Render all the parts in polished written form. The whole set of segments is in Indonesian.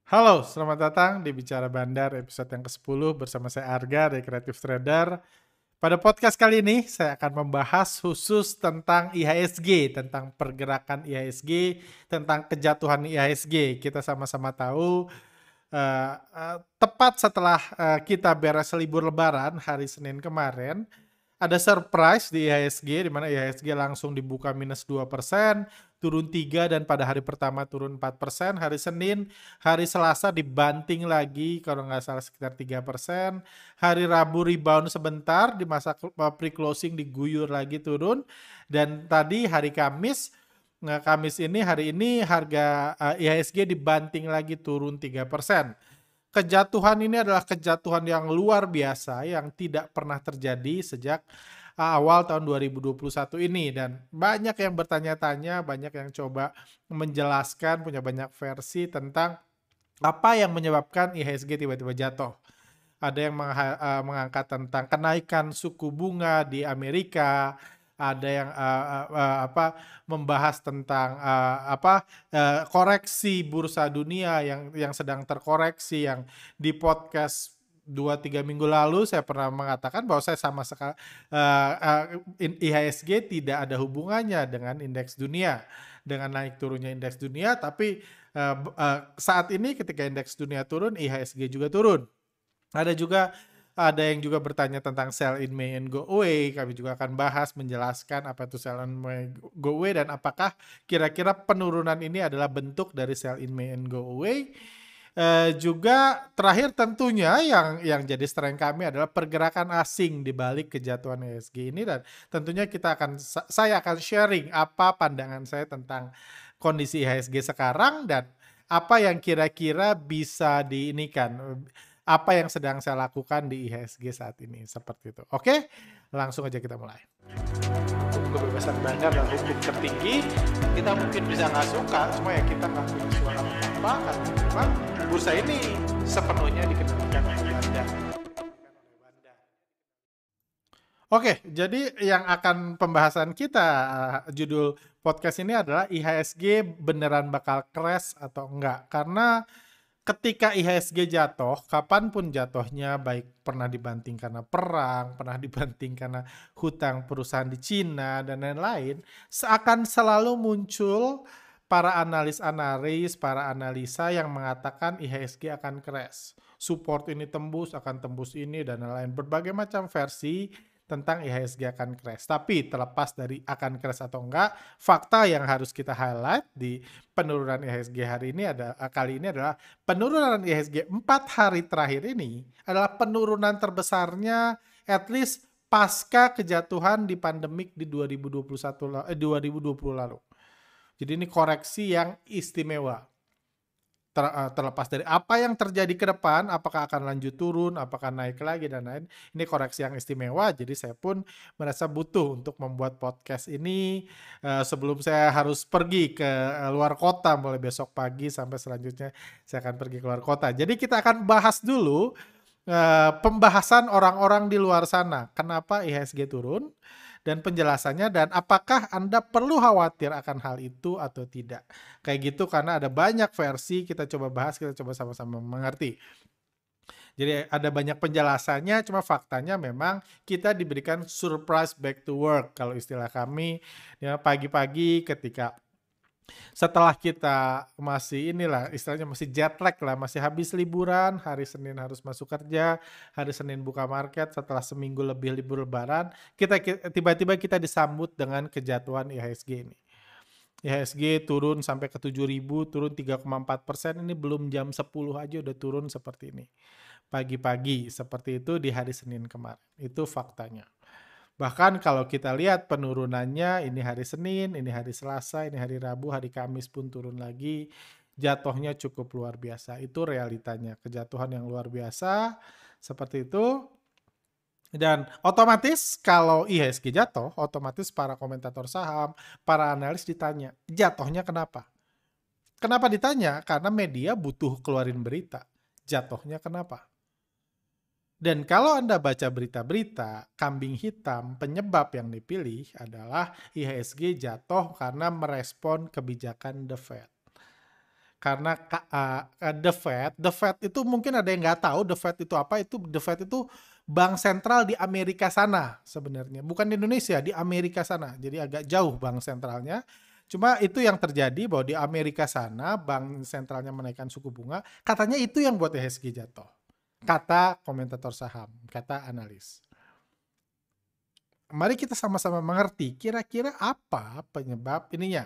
Halo, selamat datang di Bicara Bandar episode yang ke-10 bersama saya Arga dari Creative Trader. Pada podcast kali ini saya akan membahas khusus tentang IHSG, tentang pergerakan IHSG, tentang kejatuhan IHSG. Kita sama-sama tahu tepat setelah kita beres libur lebaran hari Senin kemarin, ada surprise di IHSG di mana IHSG langsung dibuka minus 2%, turun 3 dan pada hari pertama turun 4%, hari Senin, hari Selasa dibanting lagi kalau nggak salah sekitar 3%, hari Rabu rebound sebentar di masa pre-closing diguyur lagi turun, dan tadi hari Kamis, nah Kamis ini hari ini harga IHSG dibanting lagi turun 3%. Kejatuhan ini adalah kejatuhan yang luar biasa yang tidak pernah terjadi sejak awal tahun 2021 ini, dan banyak yang bertanya-tanya, banyak yang coba menjelaskan, punya banyak versi tentang apa yang menyebabkan IHSG tiba-tiba jatuh. Ada yang mengangkat tentang kenaikan suku bunga di Amerika, ada yang membahas tentang koreksi bursa dunia yang sedang terkoreksi, yang di podcast 2-3 minggu lalu saya pernah mengatakan bahwa saya sama sekali IHSG tidak ada hubungannya dengan indeks dunia, dengan naik turunnya indeks dunia, tapi saat ini ketika indeks dunia turun, IHSG juga turun. Ada yang juga bertanya tentang sell in May and go away. Kami juga akan bahas, menjelaskan apa itu sell in May go away dan apakah kira-kira penurunan ini adalah bentuk dari sell in May and go away. Juga terakhir tentunya yang jadi strength kami adalah pergerakan asing di balik kejatuhan IHSG ini, dan tentunya saya akan sharing apa pandangan saya tentang kondisi IHSG sekarang dan apa yang kira-kira bisa diinikan, apa yang sedang saya lakukan di IHSG saat ini, seperti itu. Oke, langsung aja kita mulai. Kebebasan bandar dan hukum tertinggi, kita mungkin bisa nggak suka, cuma ya kita nggak punya suara apa-apa, karena memang bursa ini sepenuhnya dikendalikan oleh bandar. Oke, jadi yang akan pembahasan kita, judul podcast ini adalah IHSG beneran bakal crash atau enggak. Karena ketika IHSG jatuh, kapanpun jatuhnya, baik pernah dibanting karena perang, pernah dibanting karena hutang perusahaan di Cina, dan lain-lain, akan selalu muncul para analis-analis, para analisa yang mengatakan IHSG akan crash. Support ini tembus, akan tembus ini, dan lain-lain. Berbagai macam versi tentang IHSG akan crash. Tapi terlepas dari akan crash atau enggak, fakta yang harus kita highlight di penurunan IHSG kali ini adalah penurunan IHSG 4 hari terakhir ini adalah penurunan terbesarnya at least pasca kejatuhan di pandemik di 2020 lalu. Jadi ini koreksi yang istimewa. Terlepas dari apa yang terjadi ke depan, apakah akan lanjut turun, apakah naik lagi, dan lain, ini koreksi yang istimewa. Jadi saya pun merasa butuh untuk membuat podcast ini sebelum saya harus pergi ke luar kota mulai besok pagi, sampai selanjutnya saya akan pergi ke luar kota. Jadi kita akan bahas dulu pembahasan orang-orang di luar sana, kenapa IHSG turun, dan penjelasannya, dan apakah Anda perlu khawatir akan hal itu atau tidak. Kayak gitu, karena ada banyak versi, kita coba bahas, kita coba sama-sama mengerti. Jadi ada banyak penjelasannya, cuma faktanya memang kita diberikan surprise back to work, kalau istilah kami, ya, pagi-pagi ketika setelah kita masih istilahnya masih jet lag lah, masih habis liburan, hari Senin harus masuk kerja, hari Senin buka market, setelah seminggu lebih libur lebaran, tiba-tiba kita disambut dengan kejatuhan IHSG ini. IHSG turun sampai ke 7.000, turun 3,4%, ini belum jam 10 aja udah turun seperti ini. Pagi-pagi seperti itu di hari Senin kemarin, itu faktanya. Bahkan kalau kita lihat penurunannya, ini hari Senin, ini hari Selasa, ini hari Rabu, hari Kamis pun turun lagi. Jatuhnya cukup luar biasa. Itu realitanya. Kejatuhan yang luar biasa seperti itu. Dan otomatis kalau IHSG jatuh, otomatis para komentator saham, para analis ditanya, jatuhnya kenapa? Kenapa ditanya? Karena media butuh keluarin berita. Jatuhnya kenapa? Dan kalau Anda baca berita-berita, kambing hitam penyebab yang dipilih adalah IHSG jatuh karena merespon kebijakan The Fed. Karena the Fed itu mungkin ada yang nggak tahu the Fed itu apa. The Fed itu bank sentral di Amerika sana sebenarnya. Bukan di Indonesia, di Amerika sana. Jadi agak jauh bank sentralnya. Cuma itu yang terjadi bahwa di Amerika sana bank sentralnya menaikkan suku bunga. Katanya itu yang buat IHSG jatuh. Kata komentator saham, kata analis. Mari kita sama-sama mengerti kira-kira apa penyebab ininya.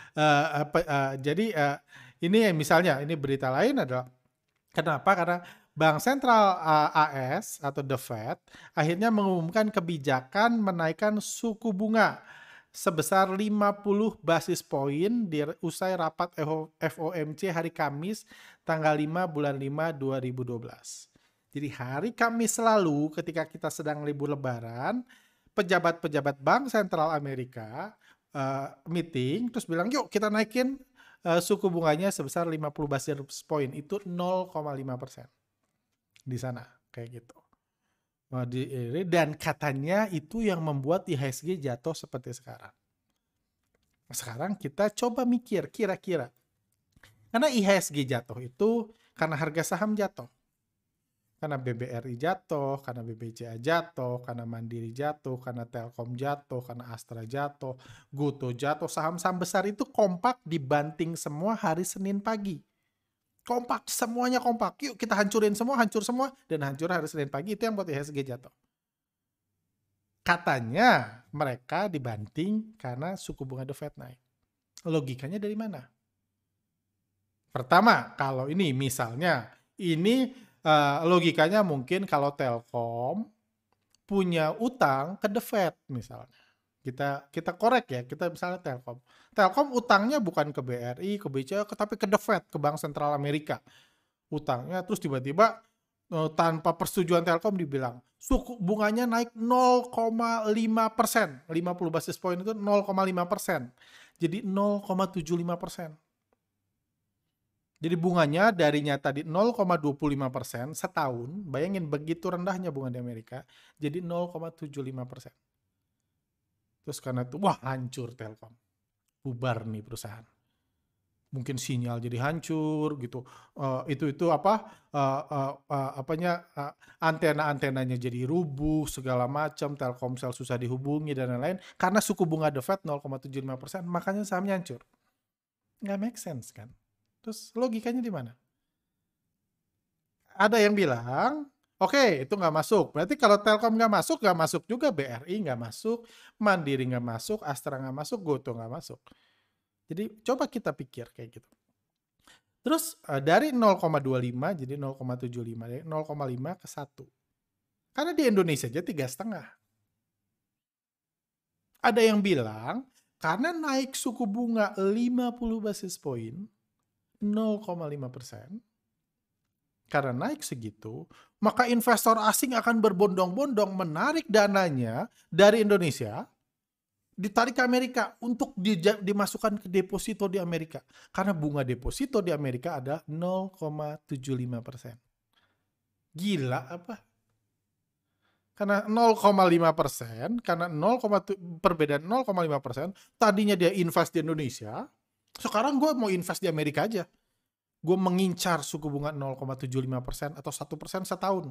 Ini misalnya, ini berita lain adalah kenapa? Karena Bank Sentral AS atau The Fed akhirnya mengumumkan kebijakan menaikkan suku bunga sebesar 50 basis poin di usai rapat FOMC hari Kamis tanggal 5 bulan 5 2012. Jadi hari Kamis lalu ketika kita sedang libur lebaran, pejabat-pejabat Bank Sentral Amerika meeting terus bilang yuk kita naikin suku bunganya sebesar 50 basis point, itu 0,5% di sana kayak gitu. Dan katanya itu yang membuat IHSG jatuh seperti sekarang. Sekarang kita coba mikir kira-kira, karena IHSG jatuh itu karena harga saham jatuh. Karena BBRI jatuh, karena BBCA jatuh, karena Mandiri jatuh, karena Telkom jatuh, karena Astra jatuh, Goto jatuh. Saham-saham besar itu kompak dibanting semua hari Senin pagi. Kompak, semuanya kompak. Yuk kita hancurin semua, hancur semua. Dan hancur hari Senin pagi, itu yang buat IHSG jatuh. Katanya mereka dibanting karena suku bunga The Fed naik. Logikanya dari mana? Pertama, kalau ini misalnya, logikanya mungkin kalau Telkom punya utang ke The Fed misalnya. Kita korek ya, kita misalnya Telkom. Telkom utangnya bukan ke BRI, ke BCA, tapi ke The Fed, ke Bank Sentral Amerika. Utangnya terus tiba-tiba tanpa persetujuan Telkom dibilang suku bunganya naik 0,5%. 50 basis point itu 0,5%. Jadi 0,75%. Jadi bunganya darinya tadi 0,25% setahun, bayangin begitu rendahnya bunga di Amerika, jadi 0,75%. Terus karena itu, wah hancur Telkom. Bubar nih perusahaan. Mungkin sinyal jadi hancur gitu. Antena-antenanya jadi rubuh, segala macam, Telkomsel susah dihubungi dan lain-lain. Karena suku bunga The Fed 0,75%, makanya sahamnya hancur. Nggak make sense kan? Terus logikanya di mana? Ada yang bilang, oke, itu nggak masuk. Berarti kalau Telkom nggak masuk juga BRI nggak masuk, Mandiri nggak masuk, Astra nggak masuk, Goto nggak masuk. Jadi coba kita pikir kayak gitu. Terus dari 0,25 jadi 0,75, dari 0,5 ke 1. Karena di Indonesia aja 3,5. Ada yang bilang, karena naik suku bunga 50 basis point, 0,5%, karena naik segitu, maka investor asing akan berbondong-bondong menarik dananya dari Indonesia, ditarik ke Amerika untuk dimasukkan ke deposito di Amerika. Karena bunga deposito di Amerika ada 0,75%. Gila apa? Karena 0,5%, karena perbedaan 0,5%, tadinya dia invest di Indonesia, sekarang gue mau invest di Amerika aja. Gue mengincar suku bunga 0,75% atau 1% setahun.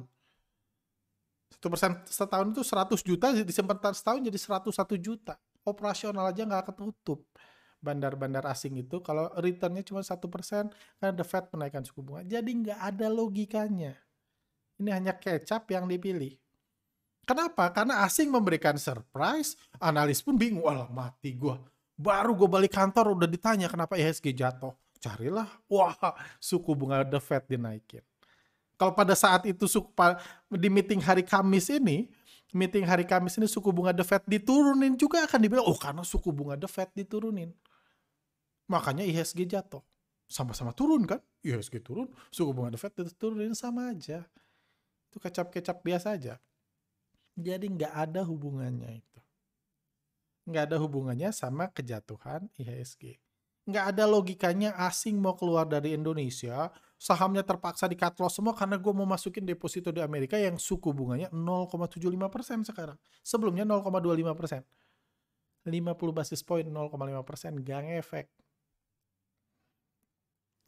1% setahun itu 100 juta, disimpan setahun jadi 101 juta. Operasional aja nggak ketutup. Bandar-bandar asing itu kalau returnnya cuma 1%, karena The Fed menaikkan suku bunga. Jadi nggak ada logikanya. Ini hanya kecap yang dipilih. Kenapa? Karena asing memberikan surprise, analis pun bingung. Walah mati gue. Baru gue balik kantor udah ditanya kenapa IHSG jatuh. Carilah, wah suku bunga The Fed dinaikin. Kalau pada saat itu di meeting hari Kamis ini suku bunga The Fed diturunin juga akan dibilang, oh karena suku bunga The Fed diturunin. Makanya IHSG jatuh. Sama-sama turun kan? IHSG turun, suku bunga The Fed diturunin sama aja. Itu kecap-kecap biasa aja. Jadi nggak ada hubungannya itu. Nggak ada hubungannya sama kejatuhan IHSG. Nggak ada logikanya asing mau keluar dari Indonesia, sahamnya terpaksa di cut loss semua karena gue mau masukin deposito di Amerika yang suku bunganya 0,75% sekarang. Sebelumnya 0,25%. 50 basis point 0,5% gak ngefek.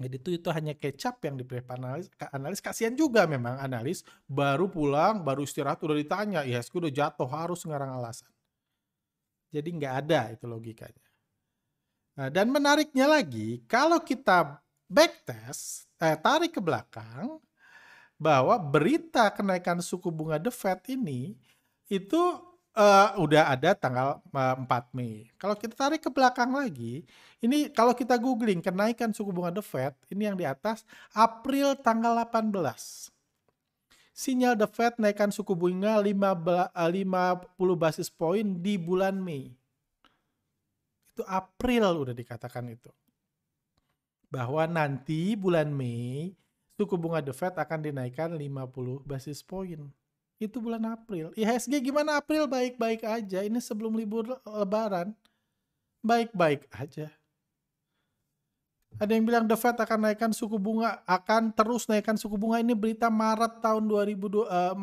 Jadi itu hanya kecap yang di-brief analis. Kasihan juga memang analis baru pulang, baru istirahat udah ditanya, IHSG udah jatuh, harus ngarang alasan. Jadi nggak ada itu logikanya. Nah, dan menariknya lagi, kalau kita backtest, tarik ke belakang, bahwa berita kenaikan suku bunga The Fed ini itu udah ada tanggal 4 Mei. Kalau kita tarik ke belakang lagi, ini kalau kita googling kenaikan suku bunga The Fed, ini yang di atas, April tanggal 18. Sinyal The Fed naikkan suku bunga 50 basis point di bulan Mei. Itu April udah dikatakan itu. Bahwa nanti bulan Mei, suku bunga The Fed akan dinaikkan 50 basis point. Itu bulan April. IHSG gimana April? Baik-baik aja. Ini sebelum libur lebaran. Baik-baik aja. Ada yang bilang The Fed akan naikkan suku bunga, akan terus naikkan suku bunga. Ini berita Maret tahun 2022,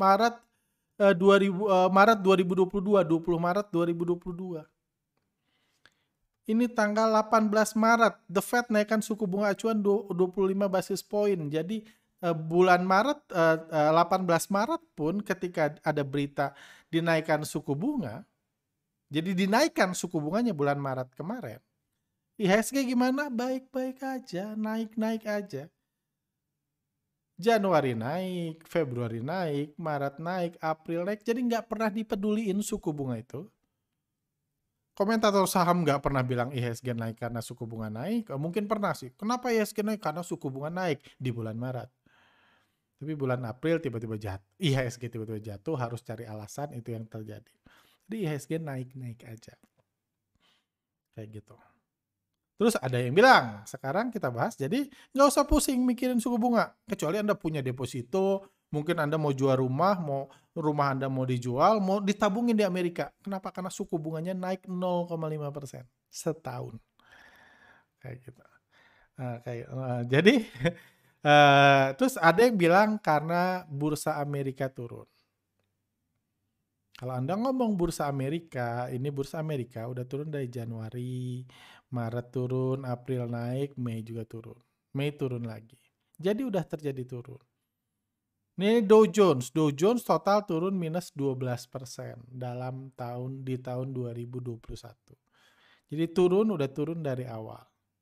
Maret 2022, 20 Maret 2022. Ini tanggal 18 Maret, The Fed naikkan suku bunga acuan 25 basis point. Jadi bulan Maret, 18 Maret pun ketika ada berita dinaikkan suku bunga, jadi dinaikkan suku bunganya bulan Maret kemarin. IHSG gimana? Baik-baik aja, naik-naik aja. Januari naik, Februari naik, Maret naik, April naik. Jadi nggak pernah dipeduliin suku bunga itu. Komentator saham nggak pernah bilang IHSG naik karena suku bunga naik. Mungkin pernah sih. Kenapa IHSG naik? Karena suku bunga naik di bulan Maret. Tapi bulan April tiba-tiba jatuh. IHSG tiba-tiba jatuh, harus cari alasan, itu yang terjadi. Jadi IHSG naik-naik aja. Kayak gitu. Terus ada yang bilang, sekarang kita bahas, jadi nggak usah pusing mikirin suku bunga. Kecuali Anda punya deposito, mungkin Anda mau jual rumah, rumah Anda mau dijual, mau ditabungin di Amerika. Kenapa? Karena suku bunganya naik 0,5% setahun. Kayak gitu. Jadi, terus ada yang bilang karena bursa Amerika turun. Kalau Anda ngomong bursa Amerika, ini bursa Amerika udah turun dari Januari, Maret turun, April naik, Mei juga turun. Mei turun lagi. Jadi udah terjadi turun. Ini Dow Jones total turun minus 12% di tahun 2021. Jadi udah turun dari awal.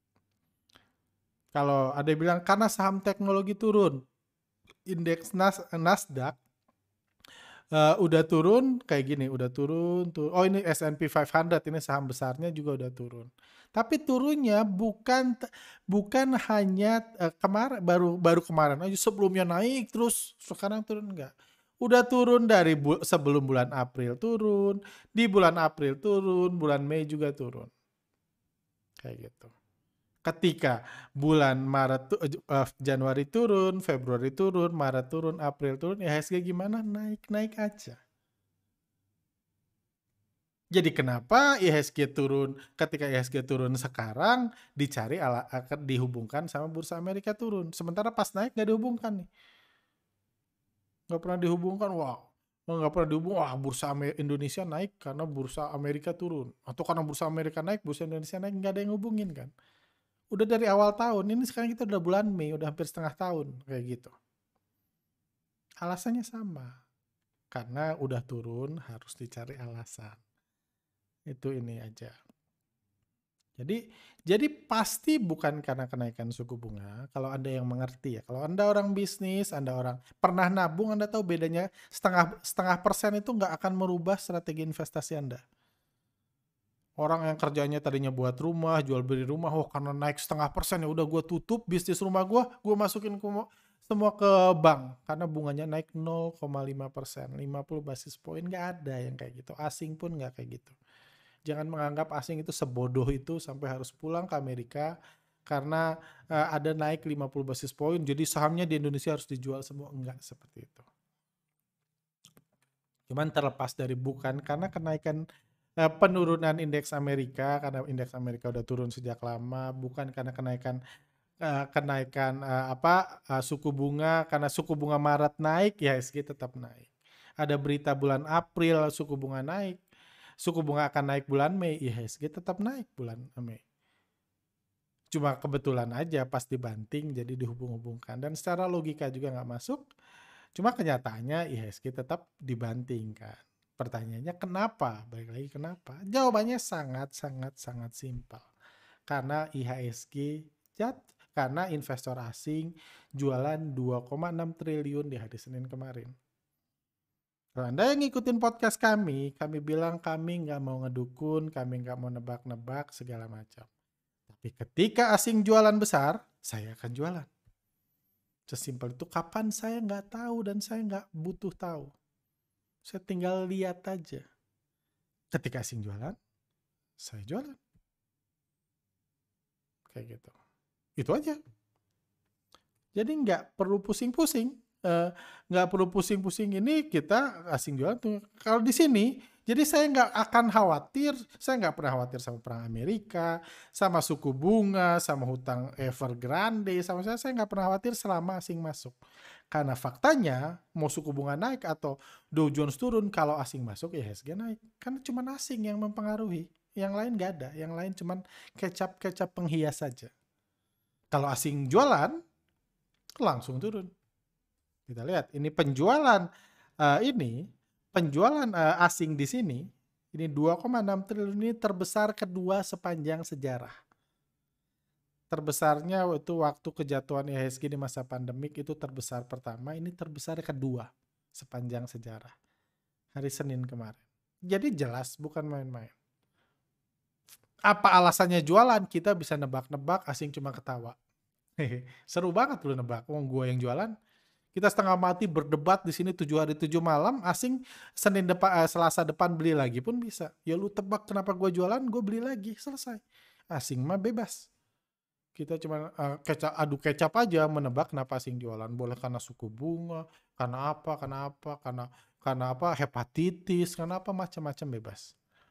Kalau ada yang bilang karena saham teknologi turun, indeks Nasdaq udah turun kayak gini, udah turun. Oh ini S&P 500, ini saham besarnya juga udah turun. Tapi turunnya bukan hanya kemarin, baru kemarin aja, sebelumnya naik terus sekarang turun, enggak. Udah turun dari sebelum bulan April turun, di bulan April turun, bulan Mei juga turun. Kayak gitu. Ketika bulan Januari turun, Februari turun, Maret turun, April turun, IHSG gimana? Naik-naik aja. Jadi kenapa IHSG turun? Ketika IHSG turun sekarang, akan dihubungkan sama bursa Amerika turun. Sementara pas naik nggak dihubungkan nih. Nggak pernah dihubungkan, nggak pernah dihubung, bursa Indonesia naik karena bursa Amerika turun. Atau karena bursa Amerika naik, bursa Indonesia naik, nggak ada yang hubungin kan. Udah dari awal tahun, ini sekarang kita udah bulan Mei, udah hampir setengah tahun, kayak gitu. Alasannya sama. Karena udah turun, harus dicari alasan. Itu ini aja. Jadi pasti bukan karena kenaikan suku bunga, kalau Anda yang mengerti ya. Kalau Anda orang bisnis, Anda orang pernah nabung, Anda tahu bedanya setengah persen itu nggak akan merubah strategi investasi Anda. Orang yang kerjanya tadinya buat rumah, jual beli rumah, karena naik 0,5% ya udah gue tutup bisnis rumah gue masukin semua ke bank karena bunganya naik 0,5%, 50 basis point, nggak ada yang kayak gitu. Asing pun nggak kayak gitu. Jangan menganggap asing itu sebodoh itu sampai harus pulang ke Amerika karena ada naik 50 basis point, jadi sahamnya di Indonesia harus dijual semua. Enggak seperti itu. Cuman terlepas dari bukan karena kenaikan penurunan indeks Amerika, karena indeks Amerika udah turun sejak lama, bukan karena kenaikan suku bunga, karena suku bunga Maret naik, ya IHSG tetap naik. Ada berita bulan April suku bunga naik, suku bunga akan naik bulan Mei, IHSG tetap naik bulan Mei. Cuma kebetulan aja pas dibanting jadi dihubung-hubungkan dan secara logika juga nggak masuk. Cuma kenyataannya IHSG tetap dibanting kan. Pertanyaannya kenapa? Balik lagi kenapa? Jawabannya sangat sangat sangat simpel. Karena IHSG karena investor asing jualan 2,6 triliun di hari Senin kemarin. Kalau Anda yang ngikutin podcast kami bilang kami nggak mau ngedukun, kami nggak mau nebak-nebak segala macam. Tapi ketika asing jualan besar, saya akan jualan. Sesimpel itu. Kapan saya nggak tahu dan saya nggak butuh tahu. Saya tinggal lihat aja. Ketika asing jualan, saya jualan. Kayak gitu. Itu aja. Jadi nggak perlu pusing-pusing. Nggak perlu pusing-pusing ini kita asing jualan tuh. Kalau di sini, jadi saya nggak akan khawatir. Saya nggak pernah khawatir sama perang Amerika, sama suku bunga, sama hutang Evergrande, sama saya nggak pernah khawatir selama asing masuk. Karena faktanya mau suku bunga naik atau Dow Jones turun, kalau asing masuk ya IHSG naik. Karena cuma asing yang mempengaruhi. Yang lain nggak ada. Yang lain cuma kecap-kecap penghias saja. Kalau asing jualan, langsung turun. Kita lihat ini penjualan asing di sini ini 2,6 triliun ini terbesar kedua sepanjang sejarah. Terbesarnya itu waktu kejatuhan IHSG di masa pandemik itu terbesar pertama, ini terbesar kedua sepanjang sejarah. Hari Senin kemarin. Jadi jelas bukan main-main. Apa alasannya jualan? Kita bisa nebak-nebak, asing cuma ketawa. Seru banget lu nebak. Wong gua yang jualan. Kita setengah mati berdebat di sini 7 hari 7 malam, asing Selasa depan beli lagi pun bisa. Ya lu tebak kenapa gue jualan, gue beli lagi, selesai. Asing mah bebas. Kita cuma adu kecap aja menebak kenapa asing jualan. Boleh karena suku bunga, karena apa, hepatitis, karena apa, macam-macam bebas.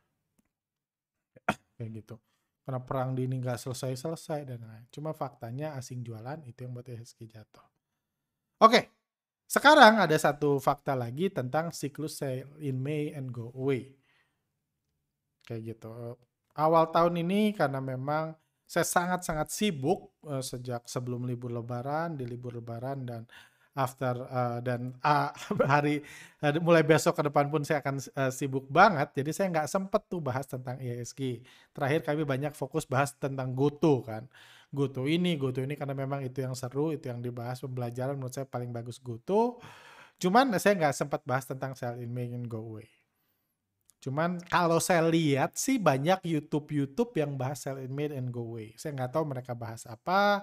Kayak gitu. Karena perang di ini nggak selesai-selesai dan lain. Cuma faktanya asing jualan itu yang buat IHSG jatuh. Oke, sekarang ada satu fakta lagi tentang siklus sell in May and go away. Kayak gitu. Awal tahun ini karena memang saya sangat-sangat sibuk sejak sebelum libur lebaran, di libur lebaran dan after hari mulai besok ke depan pun saya akan sibuk banget. Jadi saya nggak sempet tuh bahas tentang IHSG. Terakhir kami banyak fokus bahas tentang GoTo kan. GoTo ini karena memang itu yang seru, itu yang dibahas pembelajaran menurut saya paling bagus GoTo. Cuman saya nggak sempat bahas tentang sell in May and go away. Cuman kalau saya lihat sih banyak YouTube yang bahas sell in May and go away. Saya nggak tahu mereka bahas apa,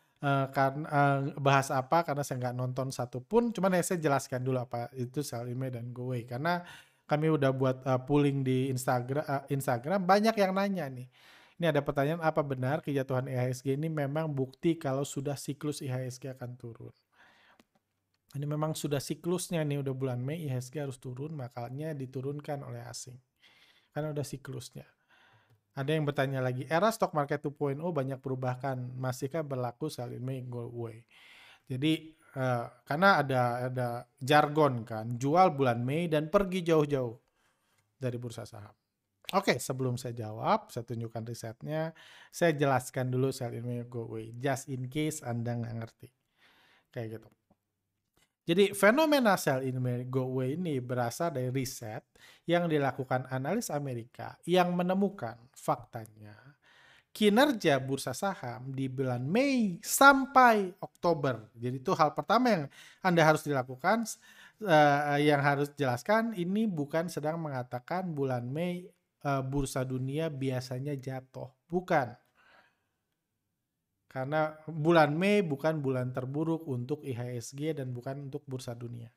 karena saya nggak nonton satupun. Cuman saya jelaskan dulu apa itu sell in May dan go away. Karena kami udah buat polling di Instagram, banyak yang nanya nih. Ini ada pertanyaan, apa benar kejatuhan IHSG ini memang bukti kalau sudah siklus IHSG akan turun? Ini memang sudah siklusnya nih, udah bulan Mei IHSG harus turun, makanya diturunkan oleh asing. Karena udah siklusnya. Ada yang bertanya lagi, era stock market 2.0 banyak perubahan, masihkah berlaku sell in May go away? Jadi karena ada jargon kan, jual bulan Mei dan pergi jauh-jauh dari bursa saham. Oke, sebelum saya jawab, saya tunjukkan risetnya. Saya jelaskan dulu sell in May go away, just in case Anda nggak ngerti. Kayak gitu. Jadi fenomena sell in May go away ini berasal dari riset yang dilakukan analis Amerika yang menemukan faktanya kinerja bursa saham di bulan Mei sampai Oktober. Jadi itu hal pertama yang Anda harus dilakukan, yang harus jelaskan, ini bukan sedang mengatakan bulan Mei bursa dunia biasanya jatuh. Bukan. Karena bulan Mei bukan bulan terburuk untuk IHSG dan bukan untuk bursa dunia.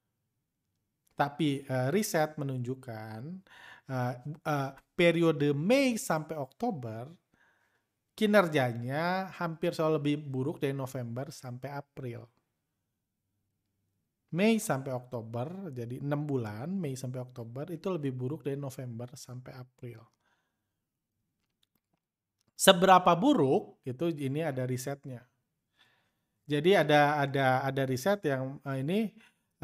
Tapi riset menunjukkan periode Mei sampai Oktober kinerjanya hampir selalu lebih buruk dari November sampai April. Mei sampai Oktober, jadi 6 bulan, Mei sampai Oktober itu lebih buruk dari November sampai April. Seberapa buruk itu ini ada risetnya. Jadi ada riset yang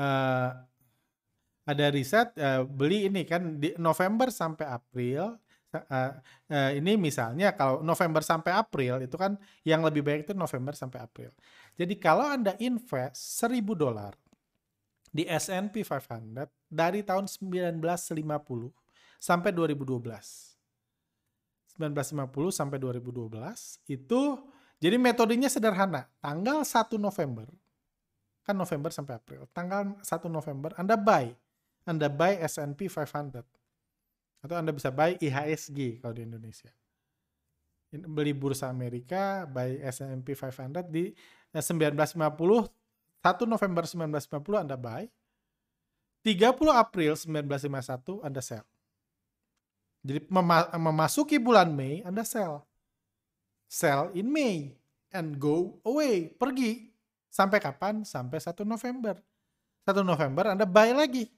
ada riset beli ini kan di November sampai April Ini misalnya kalau November sampai April itu kan yang lebih baik itu November sampai April. Jadi kalau Anda invest $1.000 di S&P 500 dari tahun 1950 sampai 2012. 1950 sampai 2012 itu jadi metodenya sederhana. Tanggal 1 November, kan November sampai April. Tanggal 1 November Anda buy S&P 500. Atau Anda bisa buy IHSG kalau di Indonesia. Beli bursa Amerika, buy S&P 500 di 1950, 1 November 1950 Anda buy, 30 April 1951 Anda sell. Jadi memasuki bulan Mei Anda sell. Sell in May and go away, pergi. Sampai kapan? Sampai 1 November. 1 November Anda buy lagi.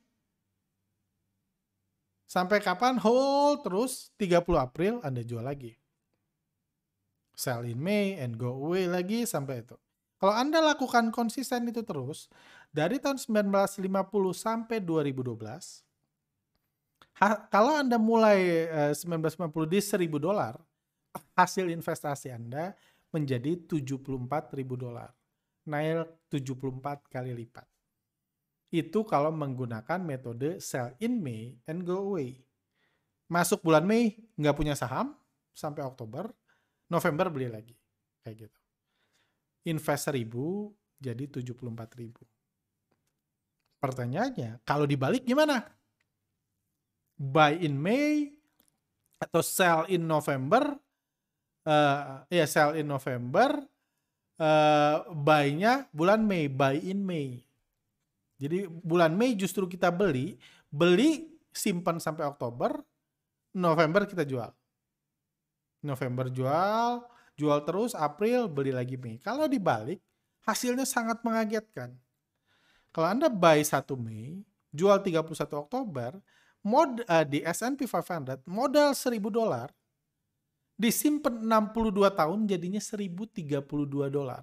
Sampai kapan? Hold terus, 30 April Anda jual lagi. Sell in May and go away lagi sampai itu. Kalau Anda lakukan konsisten itu terus, dari tahun 1950 sampai 2012, kalau Anda mulai 1950 di $1.000, hasil investasi Anda menjadi $74.000. Naik 74 kali lipat. Itu kalau menggunakan metode sell in May and go away. Masuk bulan Mei, nggak punya saham, sampai Oktober, November beli lagi. Kayak gitu. Invest 1.000, jadi 74.000. Pertanyaannya, kalau dibalik gimana? Buy in May atau sell in November? Sell in November, buy-nya bulan Mei, buy in May. Jadi bulan Mei justru kita beli, simpan sampai Oktober, November kita jual. November jual terus, April beli lagi Mei. Kalau dibalik, hasilnya sangat mengagetkan. Kalau Anda buy 1 Mei, jual 31 Oktober, di S&P 500, modal $1.000, disimpan 62 tahun jadinya $1.032.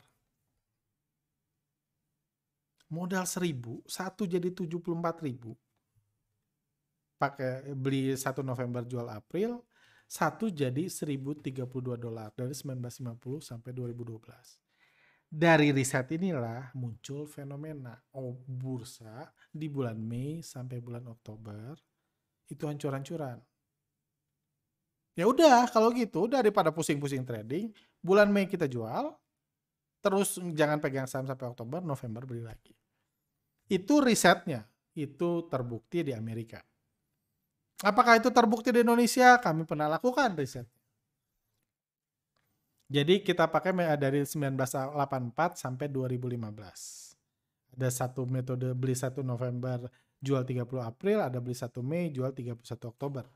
Modal 1.000, satu jadi 74.000. Pakai beli 1 November jual April, satu jadi $1.032 dari 1950 sampai 2012. Dari riset inilah muncul fenomena bursa di bulan Mei sampai bulan Oktober itu hancur-hancuran. Ya udah kalau gitu daripada pusing-pusing trading, bulan Mei kita jual, terus jangan pegang saham sampai Oktober, November beli lagi. Itu risetnya, itu terbukti di Amerika. Apakah itu terbukti di Indonesia? Kami pernah lakukan riset. Jadi kita pakai dari 1984 sampai 2015. Ada satu metode beli 1 November, jual 30 April, ada beli 1 Mei, jual 31 Oktober.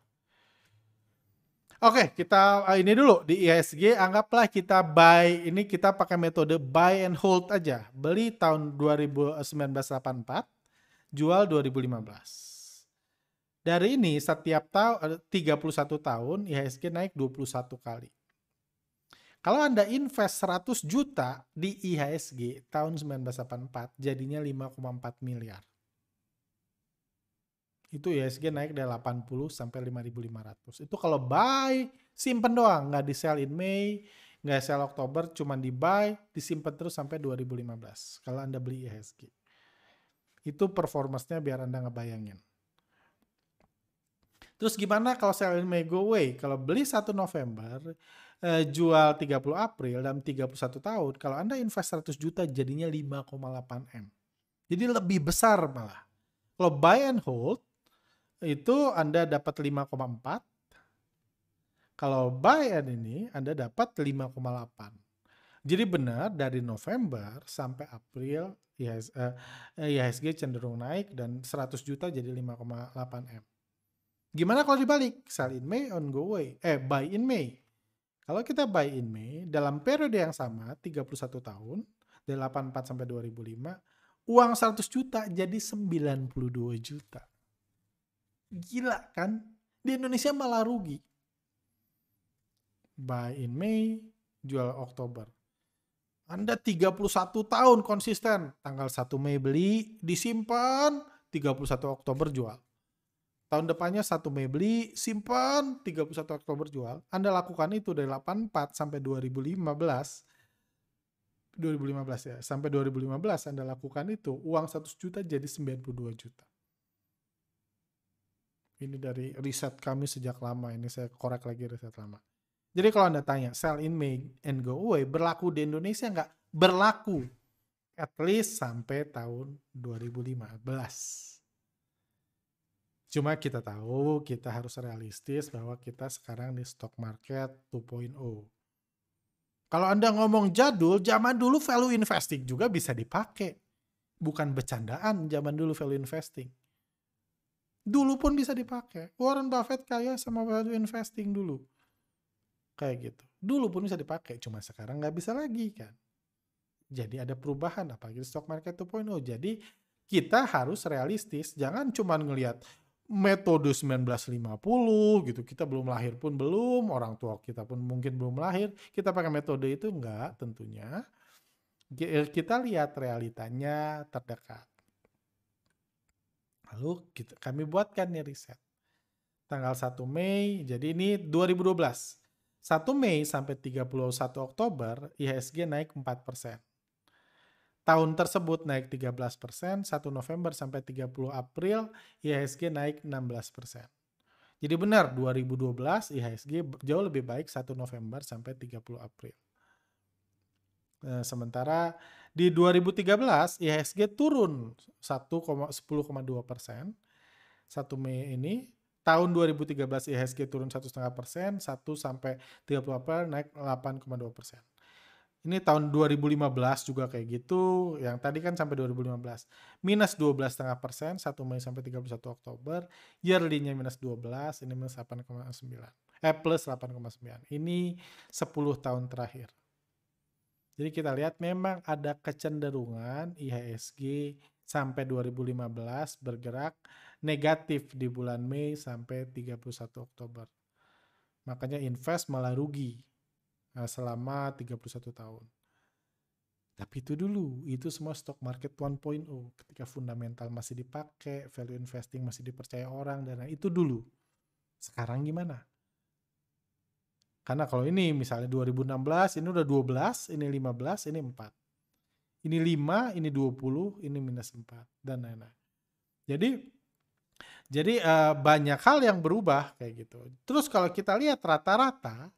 Oke, kita ini dulu di IHSG, anggaplah kita buy, ini kita pakai metode buy and hold aja. Beli tahun 1984, jual 2015. Dari ini setiap tahun 31 tahun IHSG naik 21 kali. Kalau Anda invest 100 juta di IHSG tahun 1984, jadinya 5,4 miliar. Itu IHSG naik dari 80 sampai 5.500. Itu kalau buy, simpen doang, nggak di sell in May, nggak sell Oktober, cuma di buy, disimpan terus sampai 2015. Kalau Anda beli IHSG. Itu performance-nya biar Anda ngebayangin. Terus gimana kalau sell in May go away? Kalau beli 1 November, jual 30 April dalam 31 tahun, kalau Anda invest 100 juta jadinya 5,8 M. Jadi lebih besar malah. Kalau buy and hold, itu Anda dapat 5,4. Kalau buy and ini Anda dapat 5,8. Jadi benar dari November sampai April IHSG cenderung naik dan 100 juta jadi 5,8 M. Gimana kalau dibalik? Sell in May on go away. Buy in May. Kalau kita buy in May dalam periode yang sama 31 tahun dari 84 sampai 2005, uang 100 juta jadi 92 juta. Gila kan? Di Indonesia malah rugi. Buy in May, jual Oktober. Anda 31 tahun konsisten. Tanggal 1 Mei beli, disimpan, 31 Oktober jual. Tahun depannya 1 Mei beli, simpan, 31 Oktober jual. Anda lakukan itu dari 84 sampai 2015. 2015 ya, sampai 2015 Anda lakukan itu, uang 100 juta jadi 92 juta. Ini dari riset kami sejak lama, ini saya korek lagi riset lama. Jadi kalau Anda tanya, sell in May and go away, berlaku di Indonesia nggak? Berlaku. At least sampai tahun 2015. Cuma kita tahu, kita harus realistis bahwa kita sekarang di stock market 2.0. Kalau Anda ngomong jadul, zaman dulu value investing juga bisa dipakai. Bukan bercandaan zaman dulu value investing. Dulu pun bisa dipakai. Warren Buffett kaya sama value investing dulu. Kayak gitu. Dulu pun bisa dipakai, cuma sekarang nggak bisa lagi kan. Jadi ada perubahan, apalagi stock market 2.0. Jadi kita harus realistis, jangan cuma ngelihat metode 1950 gitu, kita belum lahir pun belum, orang tua kita pun mungkin belum lahir, kita pakai metode itu enggak tentunya. Kita lihat realitanya terdekat. Lalu kami buatkan nih riset. Tanggal 1 Mei, jadi ini 2012. 1 Mei sampai 31 Oktober, IHSG naik 4%. Tahun tersebut naik 13%, 1 November sampai 30 April IHSG naik 16%. Jadi benar 2012 IHSG jauh lebih baik 1 November sampai 30 April. Sementara di 2013 IHSG turun 10,2%. 1 Mei ini tahun 2013 IHSG turun 1,5%, 1 sampai 30 April naik 8,2%. Ini tahun 2015 juga kayak gitu, yang tadi kan sampai 2015. Minus 12,5%, 1 Mei sampai 31 Oktober. Yearly-nya minus 12, ini minus 8,9. Plus 8,9. Ini 10 tahun terakhir. Jadi kita lihat memang ada kecenderungan IHSG sampai 2015 bergerak negatif di bulan Mei sampai 31 Oktober. Makanya invest malah rugi selama 31 tahun. Tapi itu dulu, itu semua stock market 1.0. Ketika fundamental masih dipakai, value investing masih dipercaya orang, dan itu dulu. Sekarang gimana? Karena kalau ini misalnya 2016, ini udah 12, ini 15, ini 4. Ini 5, ini 20, ini minus 4, dan lain-lain. Jadi banyak hal yang berubah kayak gitu. Terus kalau kita lihat rata-rata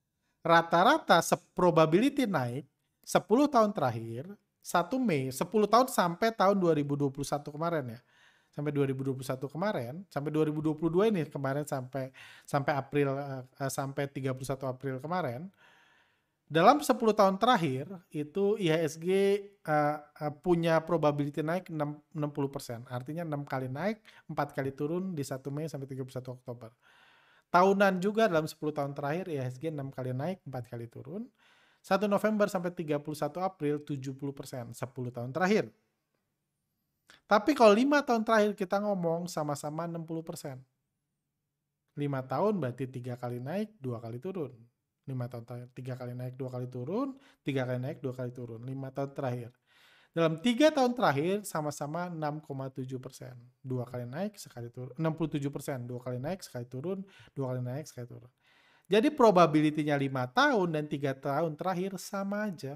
probability naik 10 tahun terakhir 1 Mei 10 tahun sampai tahun 2021 kemarin ya. Sampai 2021 kemarin, sampai 2022 ini kemarin sampai April sampai 31 April kemarin. Dalam 10 tahun terakhir itu IHSG punya probability naik 60%. Artinya 6 kali naik, 4 kali turun di 1 Mei sampai 31 Oktober. Tahunan juga dalam 10 tahun terakhir IHSG 6 kali naik, 4 kali turun. 1 November sampai 31 April 70%, 10 tahun terakhir. Tapi kalau 5 tahun terakhir kita ngomong sama-sama 60%. 5 tahun berarti 3 kali naik, 2 kali turun. 5 tahun terakhir, 3 kali naik, 2 kali turun, 3 kali naik, 2 kali turun. 5 tahun terakhir. Dalam 3 tahun terakhir sama-sama 6,7%. 2 kali naik, sekali turun. 67%. 2 kali naik, sekali turun. 2 kali naik, sekali turun. Jadi probability-nya 5 tahun dan 3 tahun terakhir sama aja.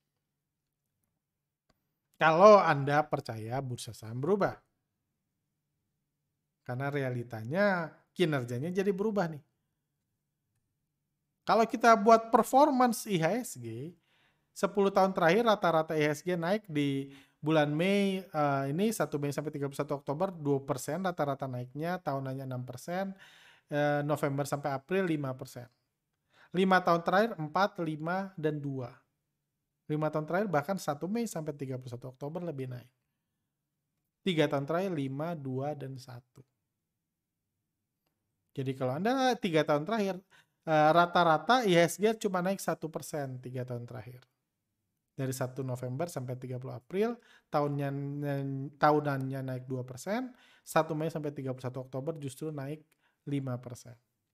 Kalau Anda percaya bursa saham berubah. Karena realitanya kinerjanya jadi berubah nih. Kalau kita buat performance IHSG, 10 tahun terakhir rata-rata IHSG naik di bulan Mei ini 1 Mei sampai 31 Oktober 2% rata-rata naiknya, tahunannya 6%, November sampai April 5%. 5 tahun terakhir 4, 5, dan 2. 5 tahun terakhir bahkan 1 Mei sampai 31 Oktober lebih naik. 3 tahun terakhir 5, 2, dan 1. Jadi kalau Anda 3 tahun terakhir, rata-rata IHSG cuma naik 1% 3 tahun terakhir. Dari 1 November sampai 30 April, tahunannya naik 2%, 1 Mei sampai 31 Oktober justru naik 5%.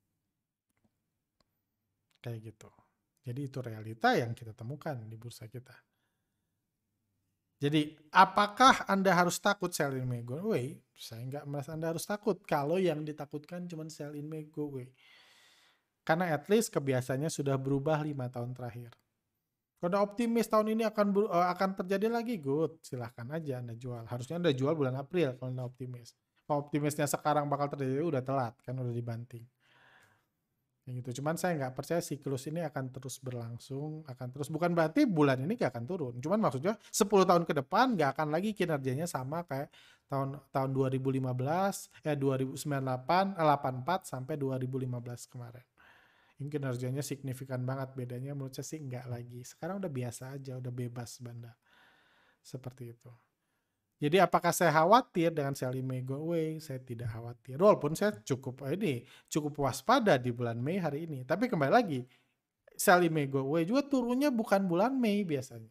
Kayak gitu. Jadi itu realita yang kita temukan di bursa kita. Jadi, apakah Anda harus takut sell in May go away? Saya nggak merasa Anda harus takut. Kalau yang ditakutkan cuma sell in May go away. Karena at least kebiasaannya sudah berubah 5 tahun terakhir. Kalau optimis tahun ini akan terjadi lagi, good. Silahkan aja Anda jual. Harusnya Anda jual bulan April kalau Anda optimis. Kalau optimisnya sekarang bakal terjadi, udah telat. Kan udah dibanting. Gitu. Cuman saya nggak percaya siklus ini akan terus berlangsung, akan terus. Bukan berarti bulan ini nggak akan turun. Cuman maksudnya 10 tahun ke depan nggak akan lagi kinerjanya sama kayak tahun 2015, 2098, 84 sampai 2015 kemarin. Ini kinerjanya signifikan banget, bedanya menurut saya sih nggak lagi. Sekarang udah biasa aja, udah bebas bandar. Seperti itu. Jadi apakah saya khawatir dengan sell in May go away? Saya tidak khawatir. Walaupun saya cukup waspada di bulan Mei hari ini. Tapi kembali lagi, sell in May go away juga turunnya bukan bulan Mei biasanya.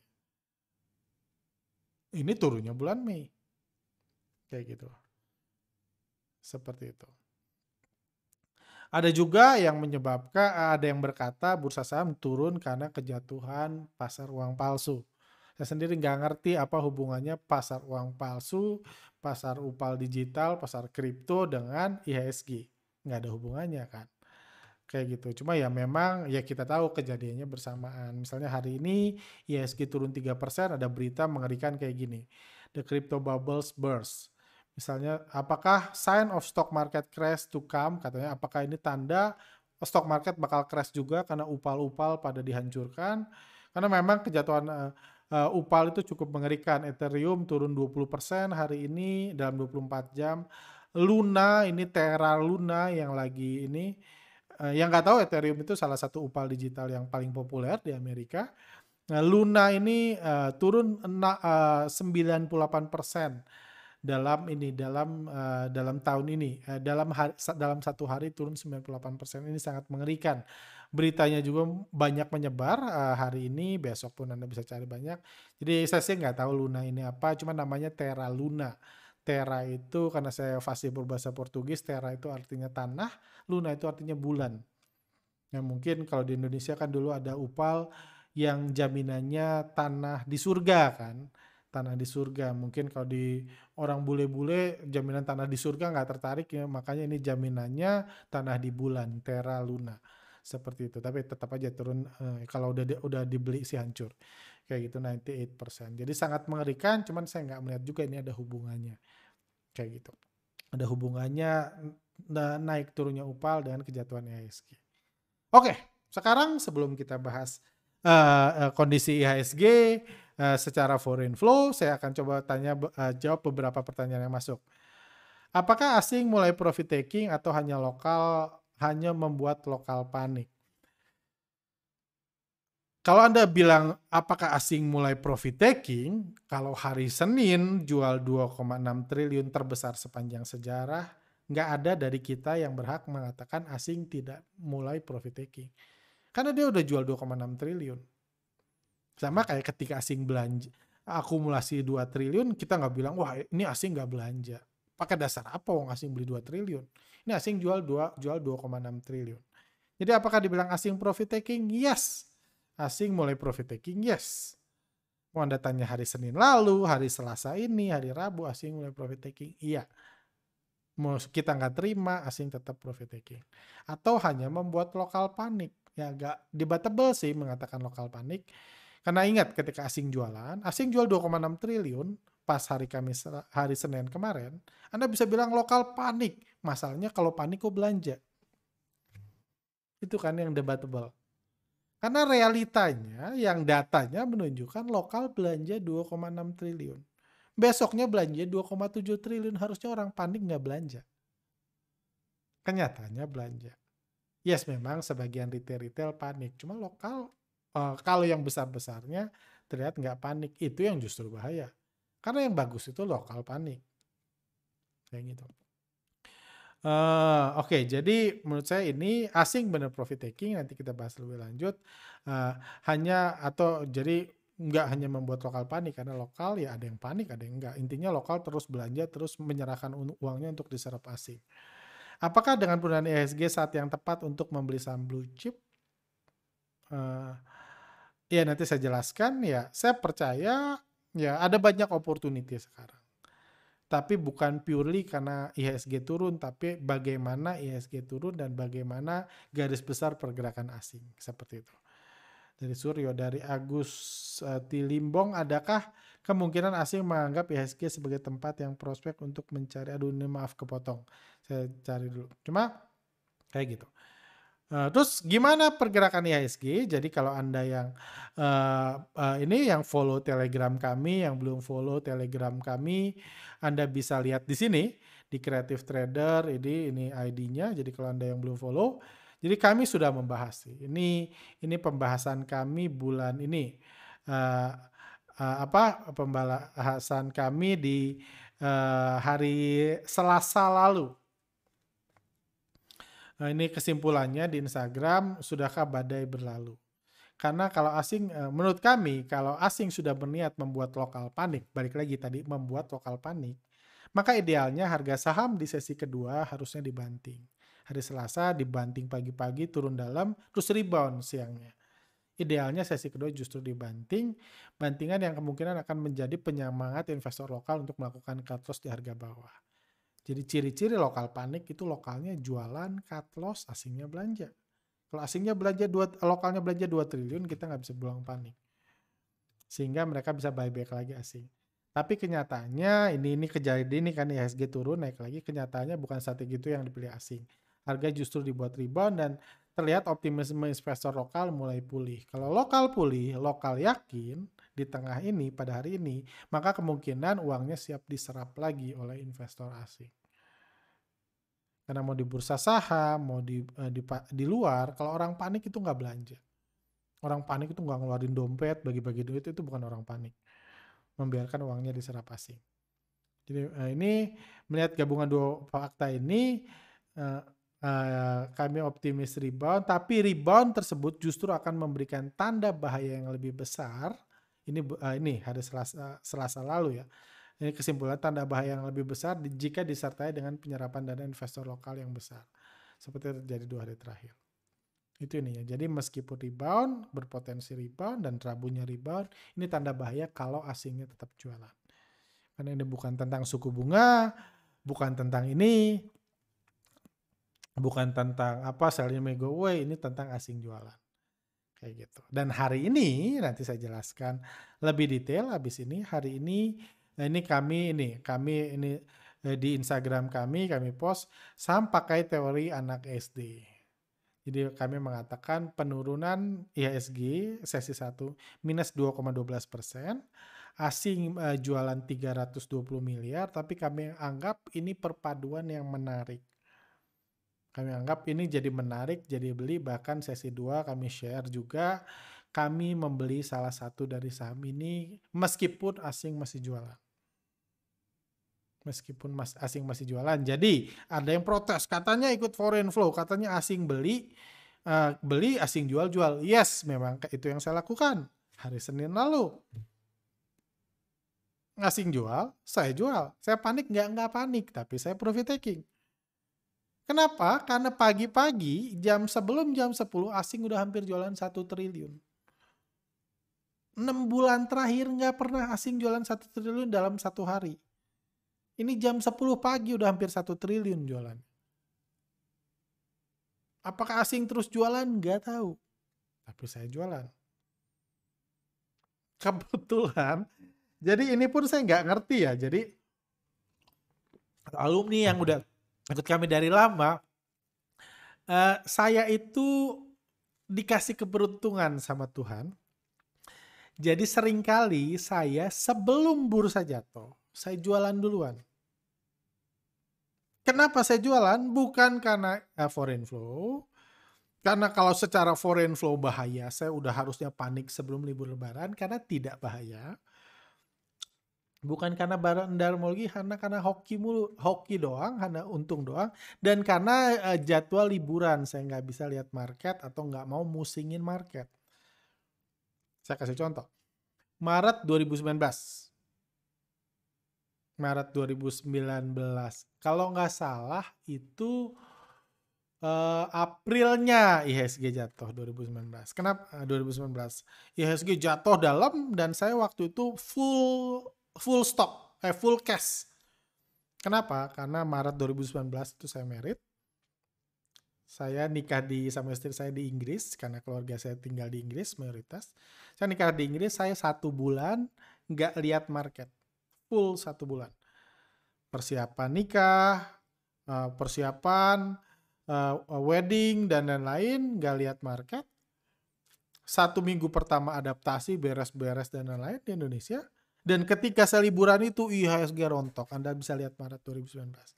Ini turunnya bulan Mei. Kayak gitu. Seperti itu. Ada juga yang ada yang berkata bursa saham turun karena kejatuhan pasar uang palsu. Saya sendiri nggak ngerti apa hubungannya pasar uang palsu, pasar upal digital, pasar kripto dengan IHSG. Nggak ada hubungannya kan. Kayak gitu. Cuma ya memang ya kita tahu kejadiannya bersamaan. Misalnya hari ini IHSG turun 3%, ada berita mengerikan kayak gini. The crypto bubbles burst. Misalnya apakah sign of stock market crash to come? Katanya apakah ini tanda stock market bakal crash juga karena upal-upal pada dihancurkan? Karena memang kejatuhan upal itu cukup mengerikan. Ethereum turun 20% hari ini dalam 24 jam. Luna, ini Terra Luna yang lagi ini, yang nggak tahu Ethereum itu salah satu upal digital yang paling populer di Amerika. Nah, Luna ini turun 98% dalam tahun ini, dalam satu hari turun 98%. Ini sangat mengerikan. Beritanya juga banyak menyebar hari ini, besok pun Anda bisa cari banyak. Jadi saya sih nggak tahu Luna ini apa, cuma namanya Terra Luna. Terra itu karena saya fasih berbahasa Portugis, Terra itu artinya tanah, Luna itu artinya bulan. Ya mungkin kalau di Indonesia kan dulu ada upal yang jaminannya tanah di surga kan. Tanah di surga. Mungkin kalau di orang bule-bule jaminan tanah di surga nggak tertarik ya. Makanya ini jaminannya tanah di bulan, Terra Luna. Seperti itu. Tapi tetap aja turun kalau udah dibeli sih hancur. Kayak gitu 98%. Jadi sangat mengerikan, cuman saya nggak melihat juga ini ada hubungannya. Kayak gitu. Ada hubungannya naik turunnya upal dengan kejatuhan IHSG. Oke, sekarang sebelum kita bahas kondisi IHSG secara foreign flow, saya akan coba jawab beberapa pertanyaan yang masuk. Apakah asing mulai profit taking atau hanya membuat lokal panik? Kalau Anda bilang apakah asing mulai profit taking, kalau hari Senin jual 2,6 triliun terbesar sepanjang sejarah, nggak ada dari kita yang berhak mengatakan asing tidak mulai profit taking. Karena dia udah jual 2,6 triliun. Sama kayak ketika asing belanja, akumulasi 2 triliun, kita nggak bilang, wah ini asing nggak belanja. Pakai dasar apa wong asing beli 2 triliun? Ini asing jual 2,6 triliun. Jadi apakah dibilang asing profit taking? Yes. Asing mulai profit taking? Yes. Mau Anda tanya hari Senin lalu, hari Selasa ini, hari Rabu, asing mulai profit taking? Iya. Mau kita nggak terima, asing tetap profit taking. Atau hanya membuat lokal panik. Ya agak debatable sih mengatakan lokal panik. Karena ingat ketika asing jual 2,6 triliun pas hari Senin kemarin, Anda bisa bilang lokal panik. Masalahnya kalau panik kok belanja? Itu kan yang debatable. Karena realitanya, yang datanya menunjukkan lokal belanja 2,6 triliun. Besoknya belanja 2,7 triliun, harusnya orang panik nggak belanja. Kenyataannya belanja. Yes, memang sebagian retail panik. Cuma lokal, kalau yang besar-besarnya terlihat nggak panik. Itu yang justru bahaya. Karena yang bagus itu lokal panik. Kayak gitu. Oke, jadi menurut saya ini asing benar profit taking, nanti kita bahas lebih lanjut. Jadi nggak hanya membuat lokal panik, karena lokal ya ada yang panik, ada yang enggak. Intinya lokal terus belanja, terus menyerahkan uangnya untuk diserap asing. Apakah dengan penggunaan IHSG saat yang tepat untuk membeli saham blue chip? Ya nanti saya jelaskan ya. Saya percaya Ya, ada banyak opportunity sekarang. Tapi bukan purely karena IHSG turun, tapi bagaimana IHSG turun dan bagaimana garis besar pergerakan asing. Seperti itu. Dari Suryo, dari Agus Tilimbong, adakah kemungkinan asing menganggap IHSG sebagai tempat yang prospek untuk mencari, aduh ini maaf kepotong, saya cari dulu. Cuma kayak gitu. Terus gimana pergerakan IHSG? Jadi kalau Anda yang ini yang follow Telegram kami, yang belum follow Telegram kami, Anda bisa lihat di sini di Creative Trader, ini ID-nya. Jadi kalau Anda yang belum follow, jadi kami sudah membahas. Ini pembahasan kami bulan ini. Pembahasan kami di hari Selasa lalu. Nah, ini kesimpulannya di Instagram, sudahkah badai berlalu? Karena kalau asing, menurut kami, kalau asing sudah berniat membuat lokal panik, balik lagi tadi, membuat lokal panik, maka idealnya harga saham di sesi kedua harusnya dibanting. Hari Selasa dibanting pagi-pagi, turun dalam, terus rebound siangnya. Idealnya sesi kedua justru dibanting, bantingan yang kemungkinan akan menjadi penyemangat investor lokal untuk melakukan cut loss di harga bawah. Jadi ciri-ciri lokal panik itu lokalnya jualan, cut loss, asingnya belanja. Kalau asingnya belanja lokalnya belanja 2 triliun, kita nggak bisa bilang panik. Sehingga mereka bisa buyback lagi asing. Tapi kenyataannya ini kejadian ini kan IHSG turun naik lagi, kenyataannya bukan strategi itu yang dipilih asing. Harga justru dibuat rebound dan terlihat optimisme investor lokal mulai pulih. Kalau lokal pulih, lokal yakin di tengah ini pada hari ini, maka kemungkinan uangnya siap diserap lagi oleh investor asing. Karena mau di bursa saham, mau di luar, kalau orang panik itu nggak belanja. Orang panik itu nggak ngeluarin dompet, bagi-bagi duit, itu bukan orang panik. Membiarkan uangnya diserap asing. Jadi ini melihat gabungan dua fakta ini, kami optimis rebound, tapi rebound tersebut justru akan memberikan tanda bahaya yang lebih besar. Ini hari Selasa lalu ya. Ini kesimpulan tanda bahaya yang lebih besar jika disertai dengan penyerapan dana investor lokal yang besar. Seperti terjadi 2 hari terakhir. Itu ininya. Jadi meskipun rebound, berpotensi rebound dan Rabunya rebound, ini tanda bahaya kalau asingnya tetap jualan. Karena ini bukan tentang suku bunga, bukan tentang ini, bukan tentang selling may go away, ini tentang asing jualan. Kayak gitu. Dan hari ini nanti saya jelaskan lebih detail habis ini. Hari ini kami di Instagram kami post saham pakai teori anak SD. Jadi kami mengatakan penurunan IHSG sesi 1 minus 2,12%, asing jualan 320 miliar, tapi kami anggap ini perpaduan yang menarik. Kami anggap ini jadi menarik, jadi beli, bahkan sesi 2 kami share juga, kami membeli salah satu dari saham ini meskipun asing masih jualan. Meskipun asing masih jualan. Jadi ada yang protes, katanya ikut foreign flow, katanya asing beli, asing jual. Yes, memang itu yang saya lakukan hari Senin lalu. Asing jual, saya jual. Saya panik? Nggak panik, tapi saya profit taking. Kenapa? Karena pagi-pagi sebelum jam 10 asing udah hampir jualan 1 triliun. 6 bulan terakhir nggak pernah asing jualan 1 triliun dalam 1 hari. Ini jam 10 pagi udah hampir 1 triliun jualan. Apakah asing terus jualan? Nggak tahu. Tapi saya jualan. Kebetulan. Jadi ini pun saya nggak ngerti ya. Jadi alumni yang udah ikut kami dari lama, saya itu dikasih keberuntungan sama Tuhan. Jadi seringkali saya sebelum bursa jatuh, saya jualan duluan. Kenapa saya jualan? Bukan karena foreign flow. Karena kalau secara foreign flow bahaya, saya udah harusnya panik sebelum libur lebaran, karena tidak bahaya. Bukan karena barang darmologi, karena hoki doang, karena untung doang, dan karena jadwal liburan, saya nggak bisa lihat market atau nggak mau musingin market. Saya kasih contoh. Maret 2019. Kalau nggak salah itu Aprilnya IHSG jatuh 2019. Kenapa? 2019. IHSG jatuh dalam dan saya waktu itu full stock, full cash. Kenapa? Karena Maret 2019 itu saya merit. Saya nikah sama istri saya di Inggris karena keluarga saya tinggal di Inggris mayoritas. Saya nikah di Inggris, saya 1 bulan nggak lihat market, full 1 bulan. Persiapan nikah, persiapan wedding dan lain-lain, nggak lihat market. 1 minggu pertama adaptasi, beres-beres dan lain-lain di Indonesia. Dan ketika saya liburan itu IHSG rontok. Anda bisa lihat Maret 2019.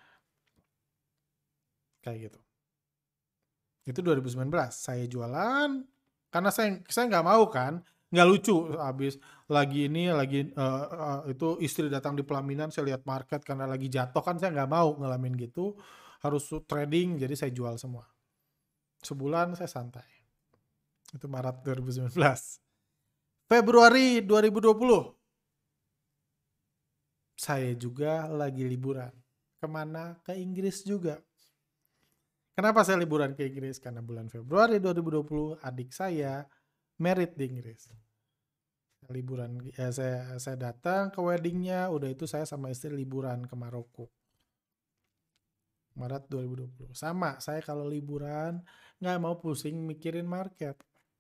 Kayak gitu. Itu 2019. Saya jualan karena saya nggak mau kan, nggak lucu habis lagi itu istri datang di pelaminan saya lihat market karena lagi jatuh kan saya nggak mau ngalamin gitu, harus trading jadi saya jual semua. Sebulan saya santai. Itu Maret 2019. Februari 2020 saya juga lagi liburan. Kemana? Ke Inggris juga. Kenapa saya liburan ke Inggris? Karena bulan Februari 2020 adik saya merit di Inggris. Liburan, saya datang ke weddingnya, udah itu saya sama istri liburan ke Maroko. Maret 2020. Sama, saya kalau liburan nggak mau pusing mikirin market.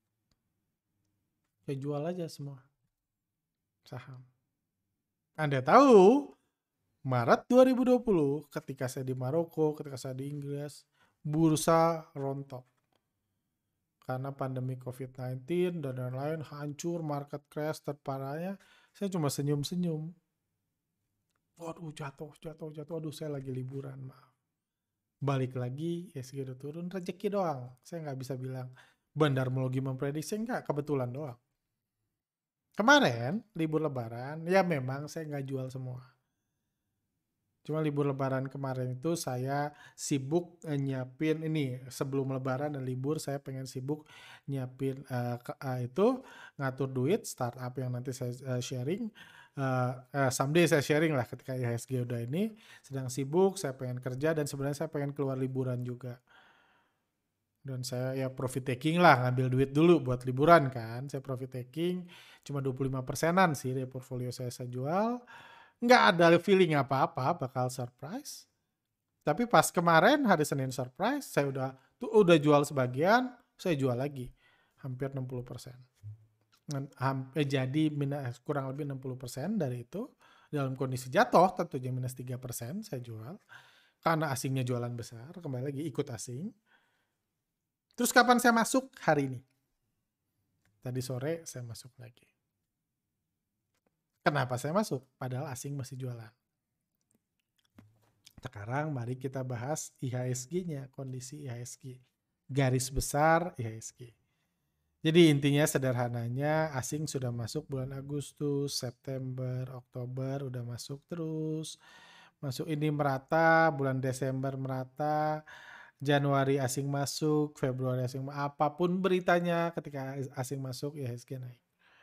Saya jual aja semua saham. Anda tahu, Maret 2020 ketika saya di Maroko, ketika saya di Inggris, bursa rontok. Karena pandemi COVID-19 dan lain-lain hancur, market crash terparahnya, saya cuma senyum-senyum. Waduh jatuh, aduh saya lagi liburan, maaf. Balik lagi, IHSG udah turun, rezeki doang. Saya nggak bisa bilang bandarmologi memprediksi, enggak, kebetulan doang. Kemarin, libur lebaran, ya memang saya nggak jual semua. Cuma libur lebaran kemarin itu saya sibuk nyiapin ini, sebelum lebaran dan libur saya pengen sibuk nyiapin itu ngatur duit startup yang nanti saya sharing, someday saya sharing lah ketika IHSG udah ini, sedang sibuk, saya pengen kerja dan sebenarnya saya pengen keluar liburan juga. Dan saya ya profit taking lah, ngambil duit dulu buat liburan kan, saya profit taking cuma 25%-an sih dari portfolio saya jual. Nggak ada feeling apa-apa, bakal surprise. Tapi pas kemarin hari Senin surprise, saya udah jual sebagian, saya jual lagi. Hampir 60%. Jadi kurang lebih 60% dari itu. Dalam kondisi jatuh, tentunya minus 3% saya jual. Karena asingnya jualan besar, kembali lagi ikut asing. Terus kapan saya masuk? Hari ini. Tadi sore saya masuk lagi. Kenapa saya masuk? Padahal asing masih jualan. Sekarang mari kita bahas IHSG-nya, kondisi IHSG. Garis besar IHSG. Jadi intinya sederhananya asing sudah masuk bulan Agustus, September, Oktober udah masuk terus. Masuk ini merata, bulan Desember merata, Januari asing masuk, Februari asing masuk. Apapun beritanya ketika asing masuk IHSG naik.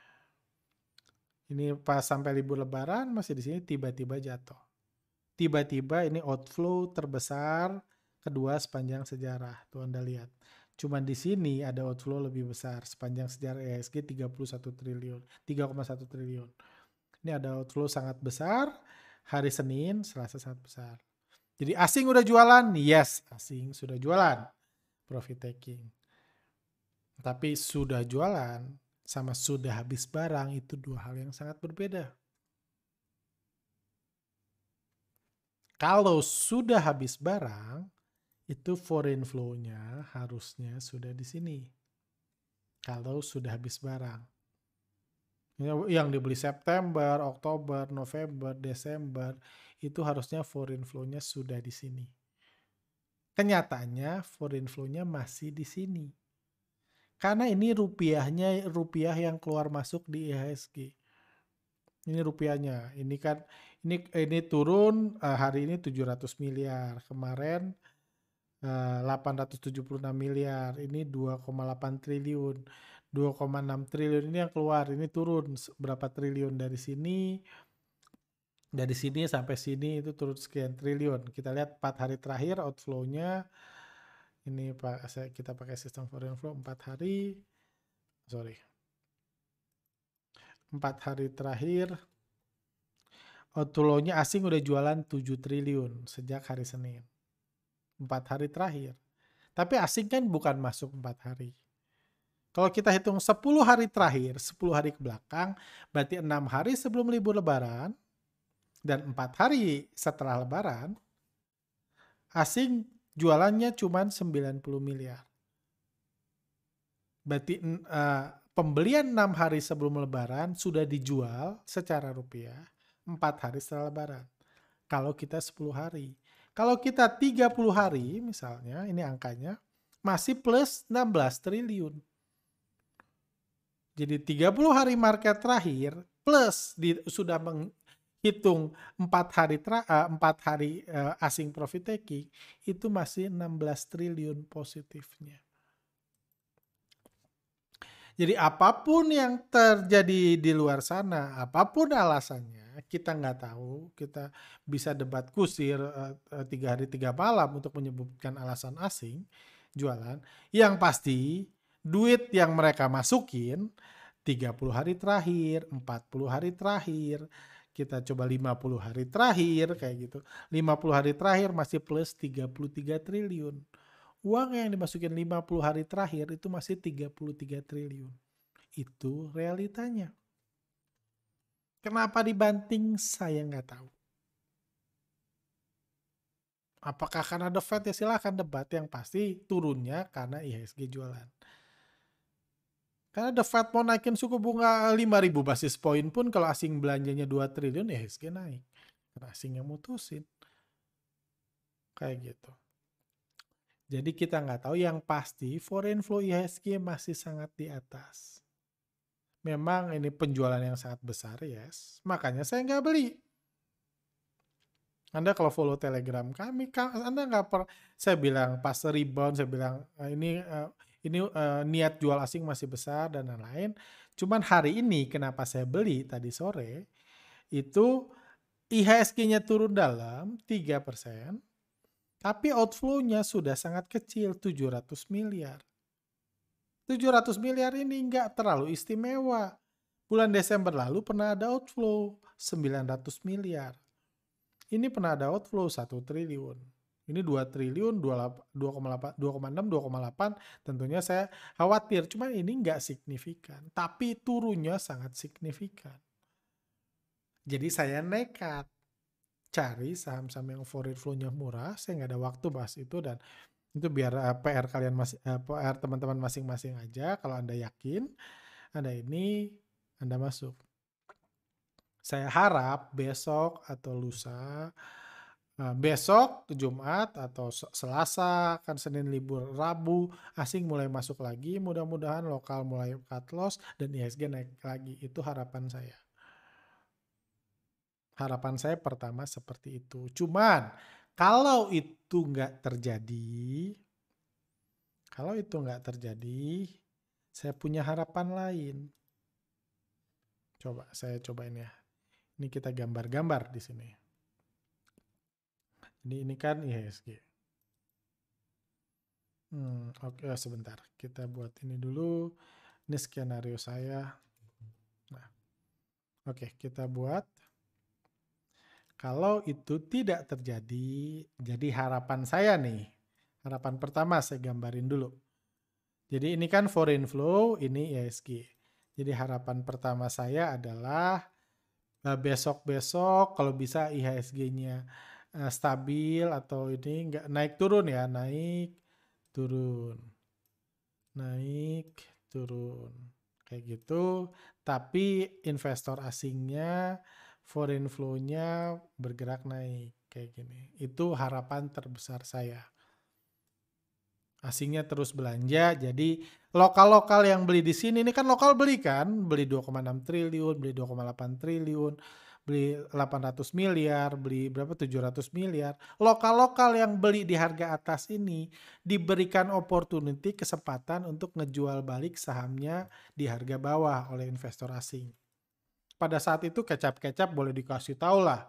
Ini pas sampai libur lebaran masih di sini tiba-tiba jatuh. Tiba-tiba ini outflow terbesar kedua sepanjang sejarah. Tuh Anda lihat. Cuman di sini ada outflow lebih besar sepanjang sejarah IHSG 31 triliun, 3,1 triliun. Ini ada outflow sangat besar hari Senin, Selasa sangat besar. Jadi asing udah jualan? Yes, asing sudah jualan. Profit taking. Tapi sudah jualan sama sudah habis barang itu dua hal yang sangat berbeda. Kalau sudah habis barang, itu foreign flow-nya harusnya sudah di sini. Kalau sudah habis barang. Yang dibeli September, Oktober, November, Desember, itu harusnya foreign flow-nya sudah di sini. Kenyataannya foreign flow-nya masih di sini. Karena ini rupiah yang keluar masuk di IHSG. Ini rupiahnya. Ini kan ini turun hari ini 700 miliar. Kemarin 876 miliar. Ini 2,8 triliun. 2,6 triliun ini yang keluar. Ini turun berapa triliun dari sini. Dari sini sampai sini itu turun sekian triliun. Kita lihat 4 hari terakhir outflow-nya Ini kita pakai sistem foreign flow 4 hari. Sorry. 4 hari terakhir. Outflow-nya asing udah jualan 7 triliun sejak hari Senin. 4 hari terakhir. Tapi asing kan bukan masuk 4 hari. Kalau kita hitung 10 hari terakhir, 10 hari ke belakang, berarti 6 hari sebelum libur lebaran, dan 4 hari setelah lebaran, asing jualannya cuma 90 miliar. Berarti pembelian 6 hari sebelum lebaran sudah dijual secara rupiah 4 hari setelah lebaran. Kalau kita 10 hari. Kalau kita 30 hari misalnya, ini angkanya, masih plus 16 triliun. Jadi 30 hari market terakhir plus sudah menghitung 4 hari asing profit taking, itu masih 16 triliun positifnya. Jadi apapun yang terjadi di luar sana, apapun alasannya, kita nggak tahu, kita bisa debat kusir 3 hari 3 malam untuk menyebutkan alasan asing jualan. Yang pasti duit yang mereka masukin 30 hari terakhir, 40 hari terakhir, kita coba 50 hari terakhir kayak gitu. 50 hari terakhir masih plus 33 triliun. Uang yang dimasukin 50 hari terakhir itu masih 33 triliun. Itu realitanya. Kenapa dibanting? Saya nggak tahu. Apakah karena The Fed? Ya silahkan debat. Yang pasti turunnya karena IHSG jualan. Karena The Fed mau naikin suku bunga 5.000 basis point pun kalau asing belanjanya 2 triliun, IHSG naik. Karena asing yang mutusin. Kayak gitu. Jadi kita nggak tahu, yang pasti foreign flow IHSG masih sangat di atas. Memang ini penjualan yang sangat besar, yes. Makanya saya nggak beli. Anda kalau follow Telegram kami, Anda nggak saya bilang pas rebound, saya bilang ini niat jual asing masih besar dan lain-lain. Cuman hari ini kenapa saya beli tadi sore, itu IHSG-nya turun dalam 3%, tapi outflow-nya sudah sangat kecil, 700 miliar. 700 miliar ini nggak terlalu istimewa. Bulan Desember lalu pernah ada outflow 900 miliar. Ini pernah ada outflow 1 triliun. Ini 2 triliun, 2,6, 2,8. Tentunya saya khawatir. Cuma ini nggak signifikan. Tapi turunnya sangat signifikan. Jadi saya nekat cari saham-saham yang foreign flow-nya murah. Saya nggak ada waktu bahas itu, dan itu biar PR kalian PR teman-teman masing-masing aja. Kalau Anda yakin Anda ini, Anda masuk. Saya harap besok atau lusa, besok Jumat atau Selasa, kan Senin libur, Rabu asing mulai masuk lagi, mudah-mudahan lokal mulai cut loss dan IHSG naik lagi. Itu harapan saya. Harapan saya pertama seperti itu. Cuman kalau itu nggak terjadi, saya punya harapan lain. Coba saya cobain ya. Ini kita gambar-gambar di sini. Jadi ini kan IHSG. Oke, sebentar. Kita buat ini dulu. Ini skenario saya. Nah, oke, kita buat. Kalau itu tidak terjadi, jadi harapan saya nih. Harapan pertama saya gambarin dulu. Jadi ini kan foreign flow, ini IHSG. Jadi harapan pertama saya adalah besok-besok kalau bisa IHSG-nya stabil atau ini nggak naik turun ya, naik turun kayak gitu. Tapi investor asingnya, foreign flow-nya bergerak naik kayak gini. Itu harapan terbesar saya. Asingnya terus belanja, jadi lokal-lokal yang beli di sini, ini kan lokal beli kan, beli 2,6 triliun, beli 2,8 triliun, beli 800 miliar, beli berapa 700 miliar. Lokal-lokal yang beli di harga atas ini diberikan opportunity, kesempatan untuk ngejual balik sahamnya di harga bawah oleh investor asing. Pada saat itu kecap-kecap boleh dikasih tahu lah,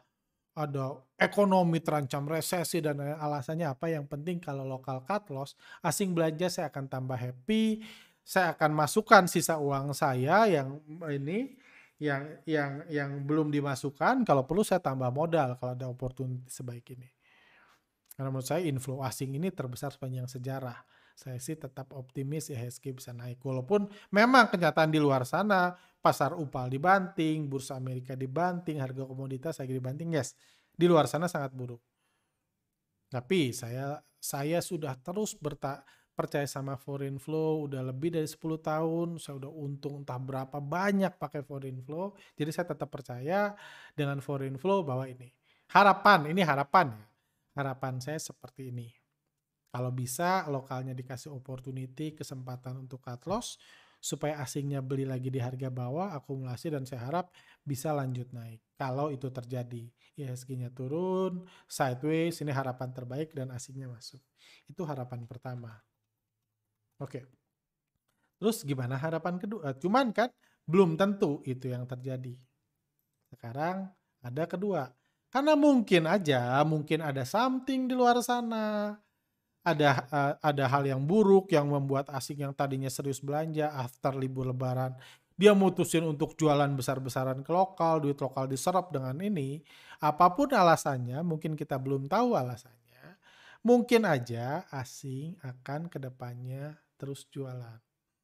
ada ekonomi terancam resesi dan alasannya apa, yang penting kalau lokal cut loss, asing belanja saya akan tambah happy, saya akan masukkan sisa uang saya yang ini, yang belum dimasukkan, kalau perlu saya tambah modal kalau ada opportunity sebaik ini. Karena menurut saya inflow asing ini terbesar sepanjang sejarah. Saya sih tetap optimis IHSG bisa naik. Walaupun memang kenyataan di luar sana, pasar UPAL dibanting, bursa Amerika dibanting, harga komoditas lagi dibanting, yes. Di luar sana sangat buruk. Tapi saya sudah terus percaya sama foreign flow, udah lebih dari 10 tahun, saya udah untung entah berapa banyak pakai foreign flow, jadi saya tetap percaya dengan foreign flow bahwa ini harapan ya. Harapan saya seperti ini. Kalau bisa lokalnya dikasih opportunity, kesempatan untuk cut loss, supaya asingnya beli lagi di harga bawah, akumulasi, dan saya harap bisa lanjut naik. Kalau itu terjadi, IHSG-nya turun, sideways, ini harapan terbaik dan asingnya masuk. Itu harapan pertama. Oke. Terus gimana harapan kedua? Cuman kan belum tentu itu yang terjadi. Sekarang ada kedua. Karena mungkin ada something di luar sana. Ada hal yang buruk yang membuat asing yang tadinya serius belanja after libur lebaran, dia mutusin untuk jualan besar-besaran ke lokal, duit lokal diserap dengan ini. Apapun alasannya, mungkin kita belum tahu alasannya. Mungkin aja asing akan kedepannya terus jualan.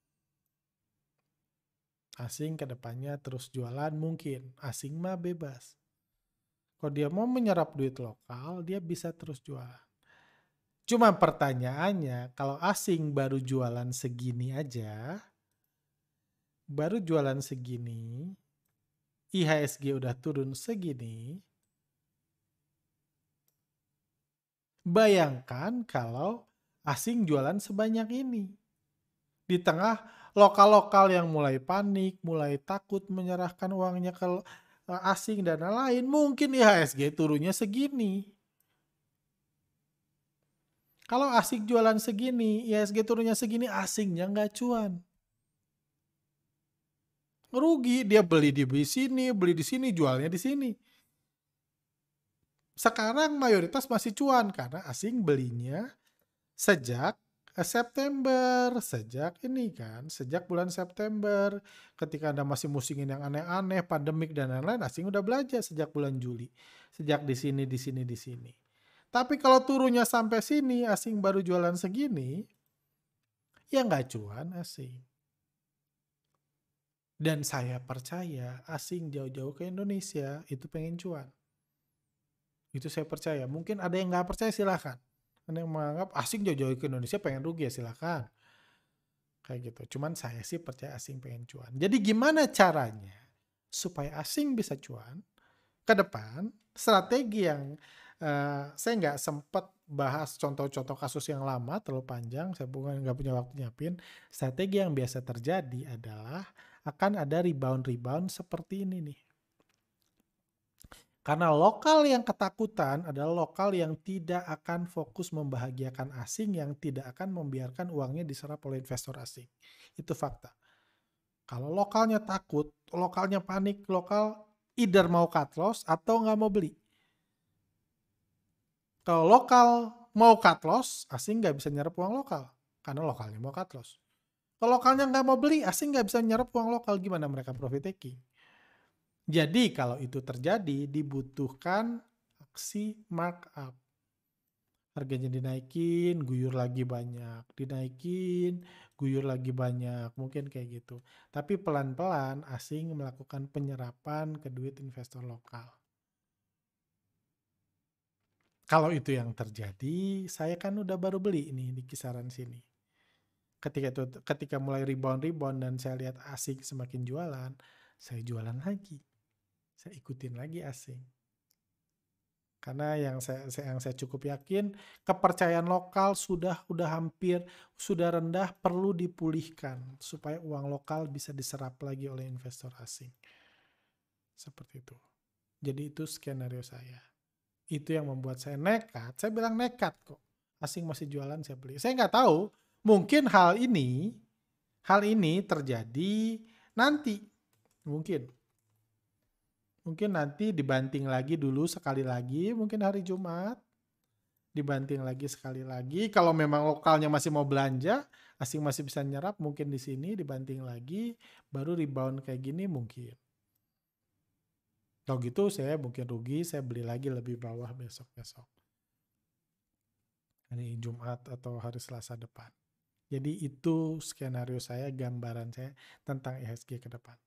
Asing kedepannya terus jualan mungkin. Asing mah bebas. Kalau dia mau menyerap duit lokal, dia bisa terus jualan. Cuma pertanyaannya, kalau asing baru jualan segini aja, IHSG udah turun segini, bayangkan kalau asing jualan sebanyak ini. Di tengah lokal-lokal yang mulai panik, mulai takut menyerahkan uangnya ke asing dan lain-lain, mungkin IHSG turunnya segini. Kalau asing jualan segini, IHSG turunnya segini, asingnya nggak cuan. Rugi, dia beli di sini, jualnya di sini. Sekarang mayoritas masih cuan karena asing belinya sejak sejak bulan September, ketika Anda masih musingin yang aneh-aneh, pandemik dan lain-lain, asing udah belanja sejak bulan Juli. Sejak di sini. Tapi kalau turunnya sampai sini, asing baru jualan segini, ya nggak cuan asing. Dan saya percaya asing jauh-jauh ke Indonesia itu pengen cuan. Itu saya percaya. Mungkin ada yang nggak percaya, silahkan. Ada yang menganggap asing jauh-jauh ke Indonesia pengen rugi, ya silahkan. Kayak gitu. Cuman saya sih percaya asing pengen cuan. Jadi gimana caranya supaya asing bisa cuan ke depan? Strategi yang saya nggak sempat bahas contoh-contoh kasus yang lama, terlalu panjang, saya bukan nggak punya waktu nyiapin. Strategi yang biasa terjadi adalah akan ada rebound seperti ini nih. Karena lokal yang ketakutan adalah lokal yang tidak akan fokus membahagiakan asing, yang tidak akan membiarkan uangnya diserap oleh investor asing. Itu fakta. Kalau lokalnya takut, lokalnya panik, lokal either mau cut loss atau nggak mau beli. Kalau lokal mau cut loss, asing nggak bisa nyerap uang lokal. Karena lokalnya mau cut loss. Kalau lokalnya nggak mau beli, asing nggak bisa nyerap uang lokal. Gimana mereka profit taking? Jadi kalau itu terjadi, dibutuhkan aksi markup. Harganya dinaikin, guyur lagi banyak. Dinaikin, guyur lagi banyak. Mungkin kayak gitu. Tapi pelan-pelan asing melakukan penyerapan ke duit investor lokal. Kalau itu yang terjadi, saya kan udah baru beli ini di kisaran sini. Ketika mulai rebound dan saya lihat asing semakin jualan, saya jualan lagi. Saya ikutin lagi asing. Karena yang saya cukup yakin, kepercayaan lokal sudah rendah, perlu dipulihkan supaya uang lokal bisa diserap lagi oleh investor asing. Seperti itu. Jadi itu skenario saya. Itu yang membuat saya nekat. Saya bilang nekat kok. Asing masih jualan, saya beli. Saya nggak tahu, mungkin hal ini terjadi nanti. Mungkin Mungkin nanti dibanting lagi dulu sekali lagi, mungkin hari Jumat. Dibanting lagi sekali lagi. Kalau memang lokalnya masih mau belanja, asing masih bisa nyerap, mungkin di sini dibanting lagi, baru rebound kayak gini mungkin. Kalau gitu saya mungkin rugi, saya beli lagi lebih bawah besok-besok. Hari Jumat atau hari Selasa depan. Jadi itu skenario saya, gambaran saya tentang IHSG ke depan.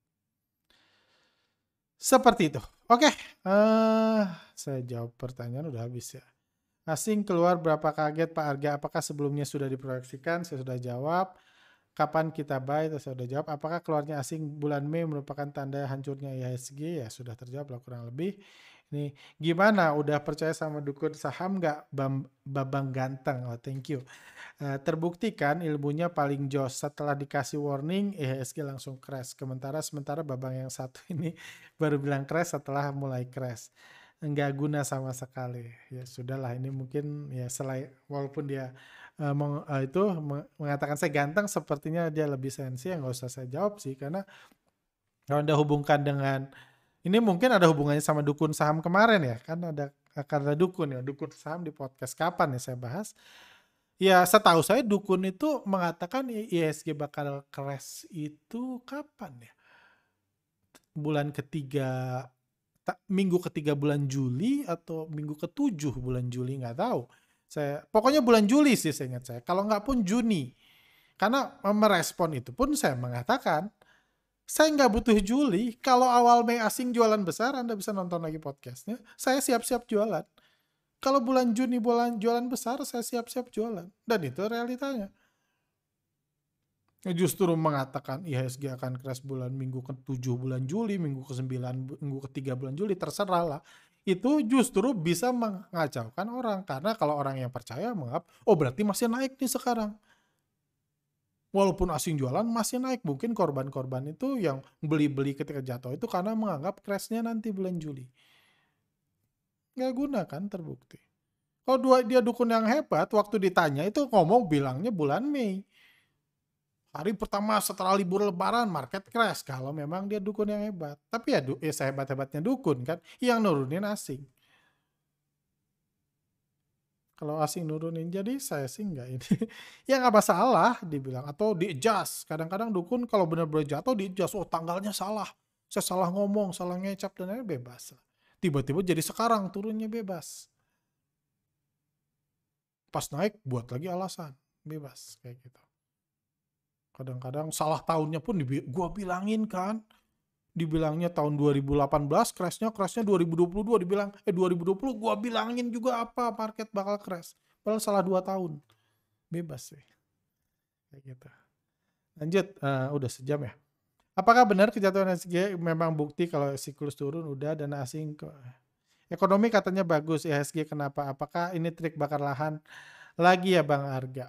Seperti itu. Oke, saya jawab pertanyaan udah habis ya. Asing keluar berapa kaget Pak Arga? Apakah sebelumnya sudah diproyeksikan? Saya sudah jawab. Kapan kita buy? Saya sudah jawab. Apakah keluarnya asing bulan Mei merupakan tanda hancurnya IHSG? Ya sudah terjawab lah kurang lebih. Ini gimana? Udah percaya sama dukun saham nggak? Babang ganteng. Oh, thank you. Terbukti kan ilmunya paling jos. Setelah dikasih warning, IHSG langsung crash. Sementara babang yang satu ini baru bilang crash setelah mulai crash. Nggak guna sama sekali. Ya sudahlah, ini mungkin ya selain walaupun dia mengatakan saya ganteng, sepertinya dia lebih sensi. Ya nggak usah saya jawab sih, karena kalau Anda hubungkan dengan ini mungkin ada hubungannya sama dukun saham kemarin ya, kan ada dukun saham di podcast kapan ya saya bahas. Ya setahu saya dukun itu mengatakan IHSG bakal crash itu kapan ya? Bulan ketiga, minggu ketiga bulan Juli atau minggu ketujuh bulan Juli, nggak tahu. Pokoknya bulan Juli sih saya ingat saya. Kalau nggak pun Juni. Karena merespon itu pun saya mengatakan, saya nggak butuh Juli. Kalau awal Mei asing jualan besar, Anda bisa nonton lagi podcastnya. Saya siap-siap jualan. Kalau bulan Juni jualan besar, saya siap-siap jualan. Dan itu realitanya. Justru mengatakan IHSG akan crash minggu ke-7 bulan Juli, minggu ke-9, minggu ke-3 bulan Juli, terserah lah. Itu justru bisa mengacaukan orang. Karena kalau orang yang percaya menganggap, oh berarti masih naik nih sekarang. Walaupun asing jualan masih naik. Mungkin korban-korban itu yang beli-beli ketika jatuh itu karena menganggap crashnya nanti bulan Juli. Nggak guna kan, terbukti. Kalau dia dukun yang hebat, waktu ditanya itu ngomong bilangnya bulan Mei. Hari pertama setelah libur lebaran market crash, kalau memang dia dukun yang hebat. Tapi ya sehebat-hebatnya dukun kan, yang nurunin asing. Kalau asing nurunin, jadi saya sih enggak ini. Ya nggak masalah dibilang, atau di-adjust. Kadang-kadang dukun kalau benar-benar jatuh di-adjust, oh tanggalnya salah. Saya salah ngomong, salah ngecap, dan lain bebas. Tiba-tiba jadi sekarang turunnya bebas. Pas naik buat lagi alasan, bebas kayak gitu. Kadang-kadang salah tahunnya pun gua bilangin kan. Dibilangnya tahun 2018 crashnya 2022 dibilang 2020 gua bilangin juga apa market bakal crash. Padahal salah 2 tahun. Bebas sih. Kayak gitu. Lanjut, udah sejam ya. Apakah benar kejatuhan IHSG memang bukti kalau siklus turun udah dana asing ekonomi katanya bagus, IHSG kenapa? Apakah ini trik bakar lahan lagi ya Bang Arga?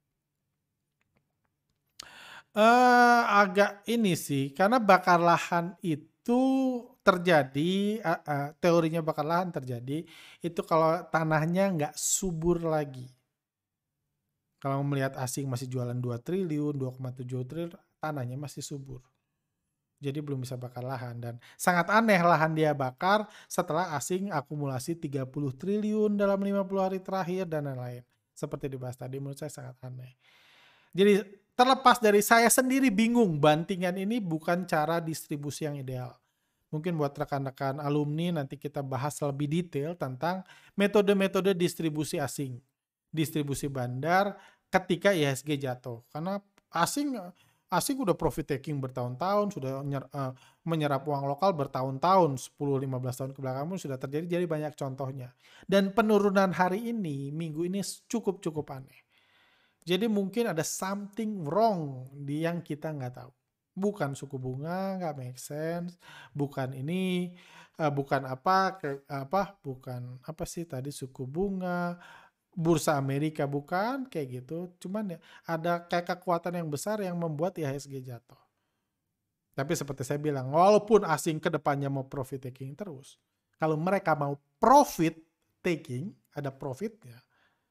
Agak ini sih, karena bakar lahan itu terjadi, teorinya bakar lahan terjadi, itu kalau tanahnya nggak subur lagi. Kalau melihat asing masih jualan 2 triliun, 2,7 triliun, tanahnya masih subur. Jadi belum bisa bakar lahan, dan sangat aneh lahan dia bakar setelah asing akumulasi 30 triliun dalam 50 hari terakhir dan lain-lain. Seperti dibahas tadi, menurut saya sangat aneh. Jadi terlepas dari saya sendiri bingung, bantingan ini bukan cara distribusi yang ideal. Mungkin buat rekan-rekan alumni nanti kita bahas lebih detail tentang metode-metode distribusi asing. Distribusi bandar ketika IHSG jatuh. Karena asing udah profit taking bertahun-tahun, sudah menyerap uang lokal bertahun-tahun, 10-15 tahun ke belakang pun sudah terjadi, jadi banyak contohnya. Dan penurunan hari ini, minggu ini cukup aneh. Jadi mungkin ada something wrong di yang kita nggak tahu. Bukan suku bunga, nggak make sense. Bukan ini, bukan bukan apa sih tadi suku bunga, bursa Amerika bukan kayak gitu. Cuman ya ada kayak kekuatan yang besar yang membuat IHSG jatuh. Tapi seperti saya bilang, walaupun asing ke depannya mau profit taking terus, kalau mereka mau profit taking, ada profitnya,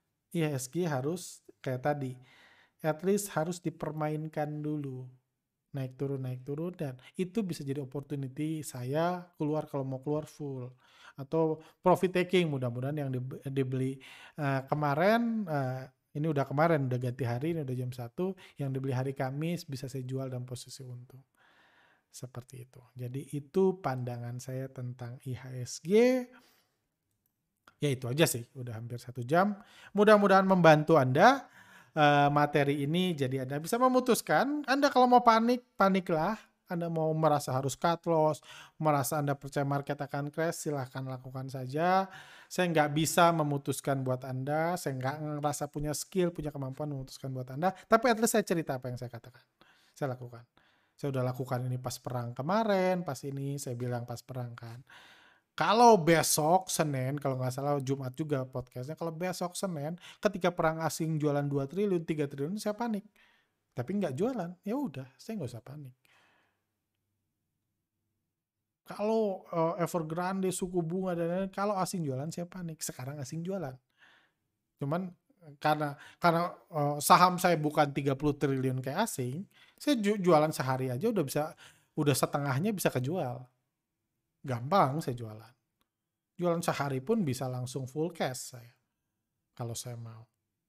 IHSG harus kayak tadi, at least harus dipermainkan dulu. naik turun, dan itu bisa jadi opportunity saya keluar kalau mau keluar full atau profit taking. Mudah-mudahan yang dibeli kemarin, ini udah kemarin, udah ganti hari, ini udah jam 1, yang dibeli hari Kamis bisa saya jual dalam posisi untung. Seperti itu. Jadi itu pandangan saya tentang IHSG. Ya itu aja sih, udah hampir 1 jam. Mudah-mudahan membantu Anda materi ini, jadi Anda bisa memutuskan. Anda kalau mau panik, paniklah. Anda mau merasa harus cut loss, merasa Anda percaya market akan crash, silahkan lakukan saja. Saya nggak bisa memutuskan buat Anda, saya nggak ngerasa punya skill, punya kemampuan memutuskan buat Anda, tapi at least saya cerita apa yang saya katakan. Saya lakukan. Saya udah lakukan ini pas perang kemarin, pas ini saya bilang pas perang kan. Kalau besok Senin, kalau nggak salah Jumat juga podcastnya, kalau besok Senin ketika perang asing jualan 2 triliun, 3 triliun, saya panik. Tapi nggak jualan, ya udah, saya nggak usah panik. Kalau Evergrande, suku bunga, dan lain-lain, kalau asing jualan saya panik. Sekarang asing jualan. Cuman karena saham saya bukan 30 triliun kayak asing, saya jualan sehari aja udah setengahnya bisa kejual. Gampang saya jualan. Jualan sehari pun bisa langsung full cash saya, kalau saya mau.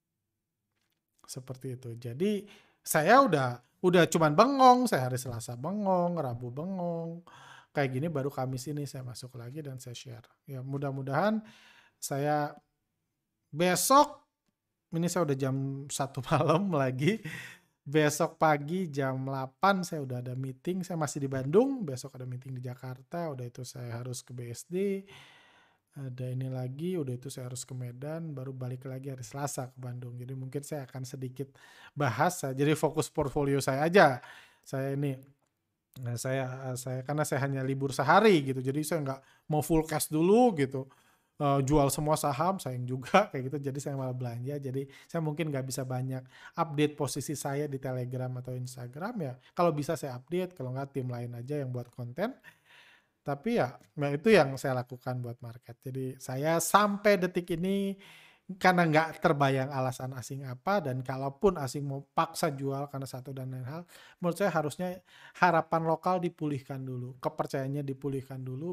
Seperti itu. Jadi saya udah cuman bengong, saya hari Selasa bengong, Rabu bengong. Kayak gini baru Kamis ini saya masuk lagi dan saya share. Ya mudah-mudahan saya besok, ini saya udah jam 1 malam lagi. Besok pagi jam 8 saya udah ada meeting, saya masih di Bandung, besok ada meeting di Jakarta, udah itu saya harus ke BSD, ada ini lagi, udah itu saya harus ke Medan, baru balik lagi hari Selasa ke Bandung. Jadi mungkin saya akan sedikit bahas, jadi fokus portfolio saya aja. Saya ini, saya karena saya hanya libur sehari gitu, jadi saya nggak mau full cash dulu gitu. Jual semua saham, sayang juga kayak gitu, jadi saya malah belanja. Jadi saya mungkin nggak bisa banyak update posisi saya di Telegram atau Instagram ya. Kalau bisa saya update, kalau nggak tim lain aja yang buat konten. Tapi ya itu yang saya lakukan buat market. Jadi saya sampai detik ini karena nggak terbayang alasan asing apa, dan kalaupun asing mau paksa jual karena satu dan lain hal, menurut saya harusnya harapan lokal dipulihkan dulu, kepercayaannya dipulihkan dulu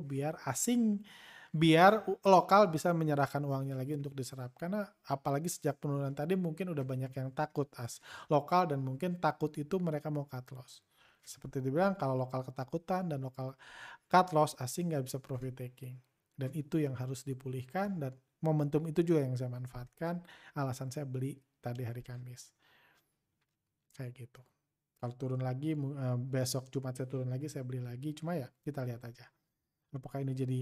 biar lokal bisa menyerahkan uangnya lagi untuk diserap. Karena apalagi sejak penurunan tadi mungkin udah banyak yang takut lokal, dan mungkin takut itu mereka mau cut loss. Seperti dibilang, kalau lokal ketakutan dan lokal cut loss, asing nggak bisa profit taking. Dan itu yang harus dipulihkan, dan momentum itu juga yang saya manfaatkan. Alasan saya beli tadi hari Kamis. Kayak gitu. Kalau turun lagi, besok Jumat saya turun lagi, saya beli lagi. Cuma ya kita lihat aja. Apakah ini jadi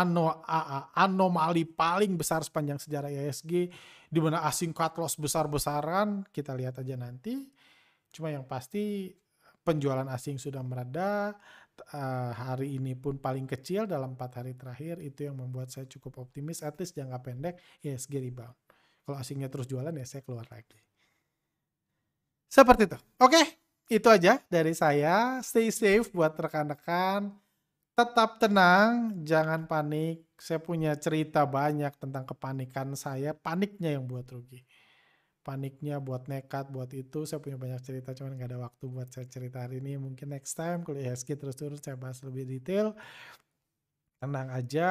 anomali paling besar sepanjang sejarah IHSG, di mana asing cut loss besar-besaran, kita lihat aja nanti. Cuma yang pasti penjualan asing sudah mereda, hari ini pun paling kecil dalam 4 hari terakhir, itu yang membuat saya cukup optimis, at least jangka pendek IHSG rebound. Kalau asingnya terus jualan ya saya keluar lagi. Seperti itu. Oke, itu aja dari saya. Stay safe buat rekan-rekan. Tetap tenang, jangan panik. Saya punya cerita banyak tentang kepanikan saya, paniknya yang buat rugi. Paniknya buat nekat, buat itu. Saya punya banyak cerita, cuman gak ada waktu buat saya cerita hari ini. Mungkin next time, kalau IHSG terus-terus saya bahas lebih detail. Tenang aja.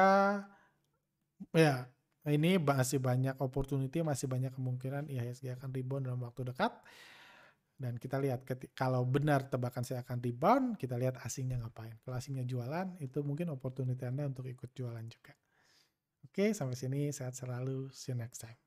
Ya, ini masih banyak opportunity, masih banyak kemungkinan IHSG akan rebound dalam waktu dekat. Dan kita lihat kalau benar tebakan saya akan rebound, kita lihat asingnya ngapain. Kalau asingnya jualan, itu mungkin opportunity Anda untuk ikut jualan juga. Oke, sampai sini sehat selalu. See you next time.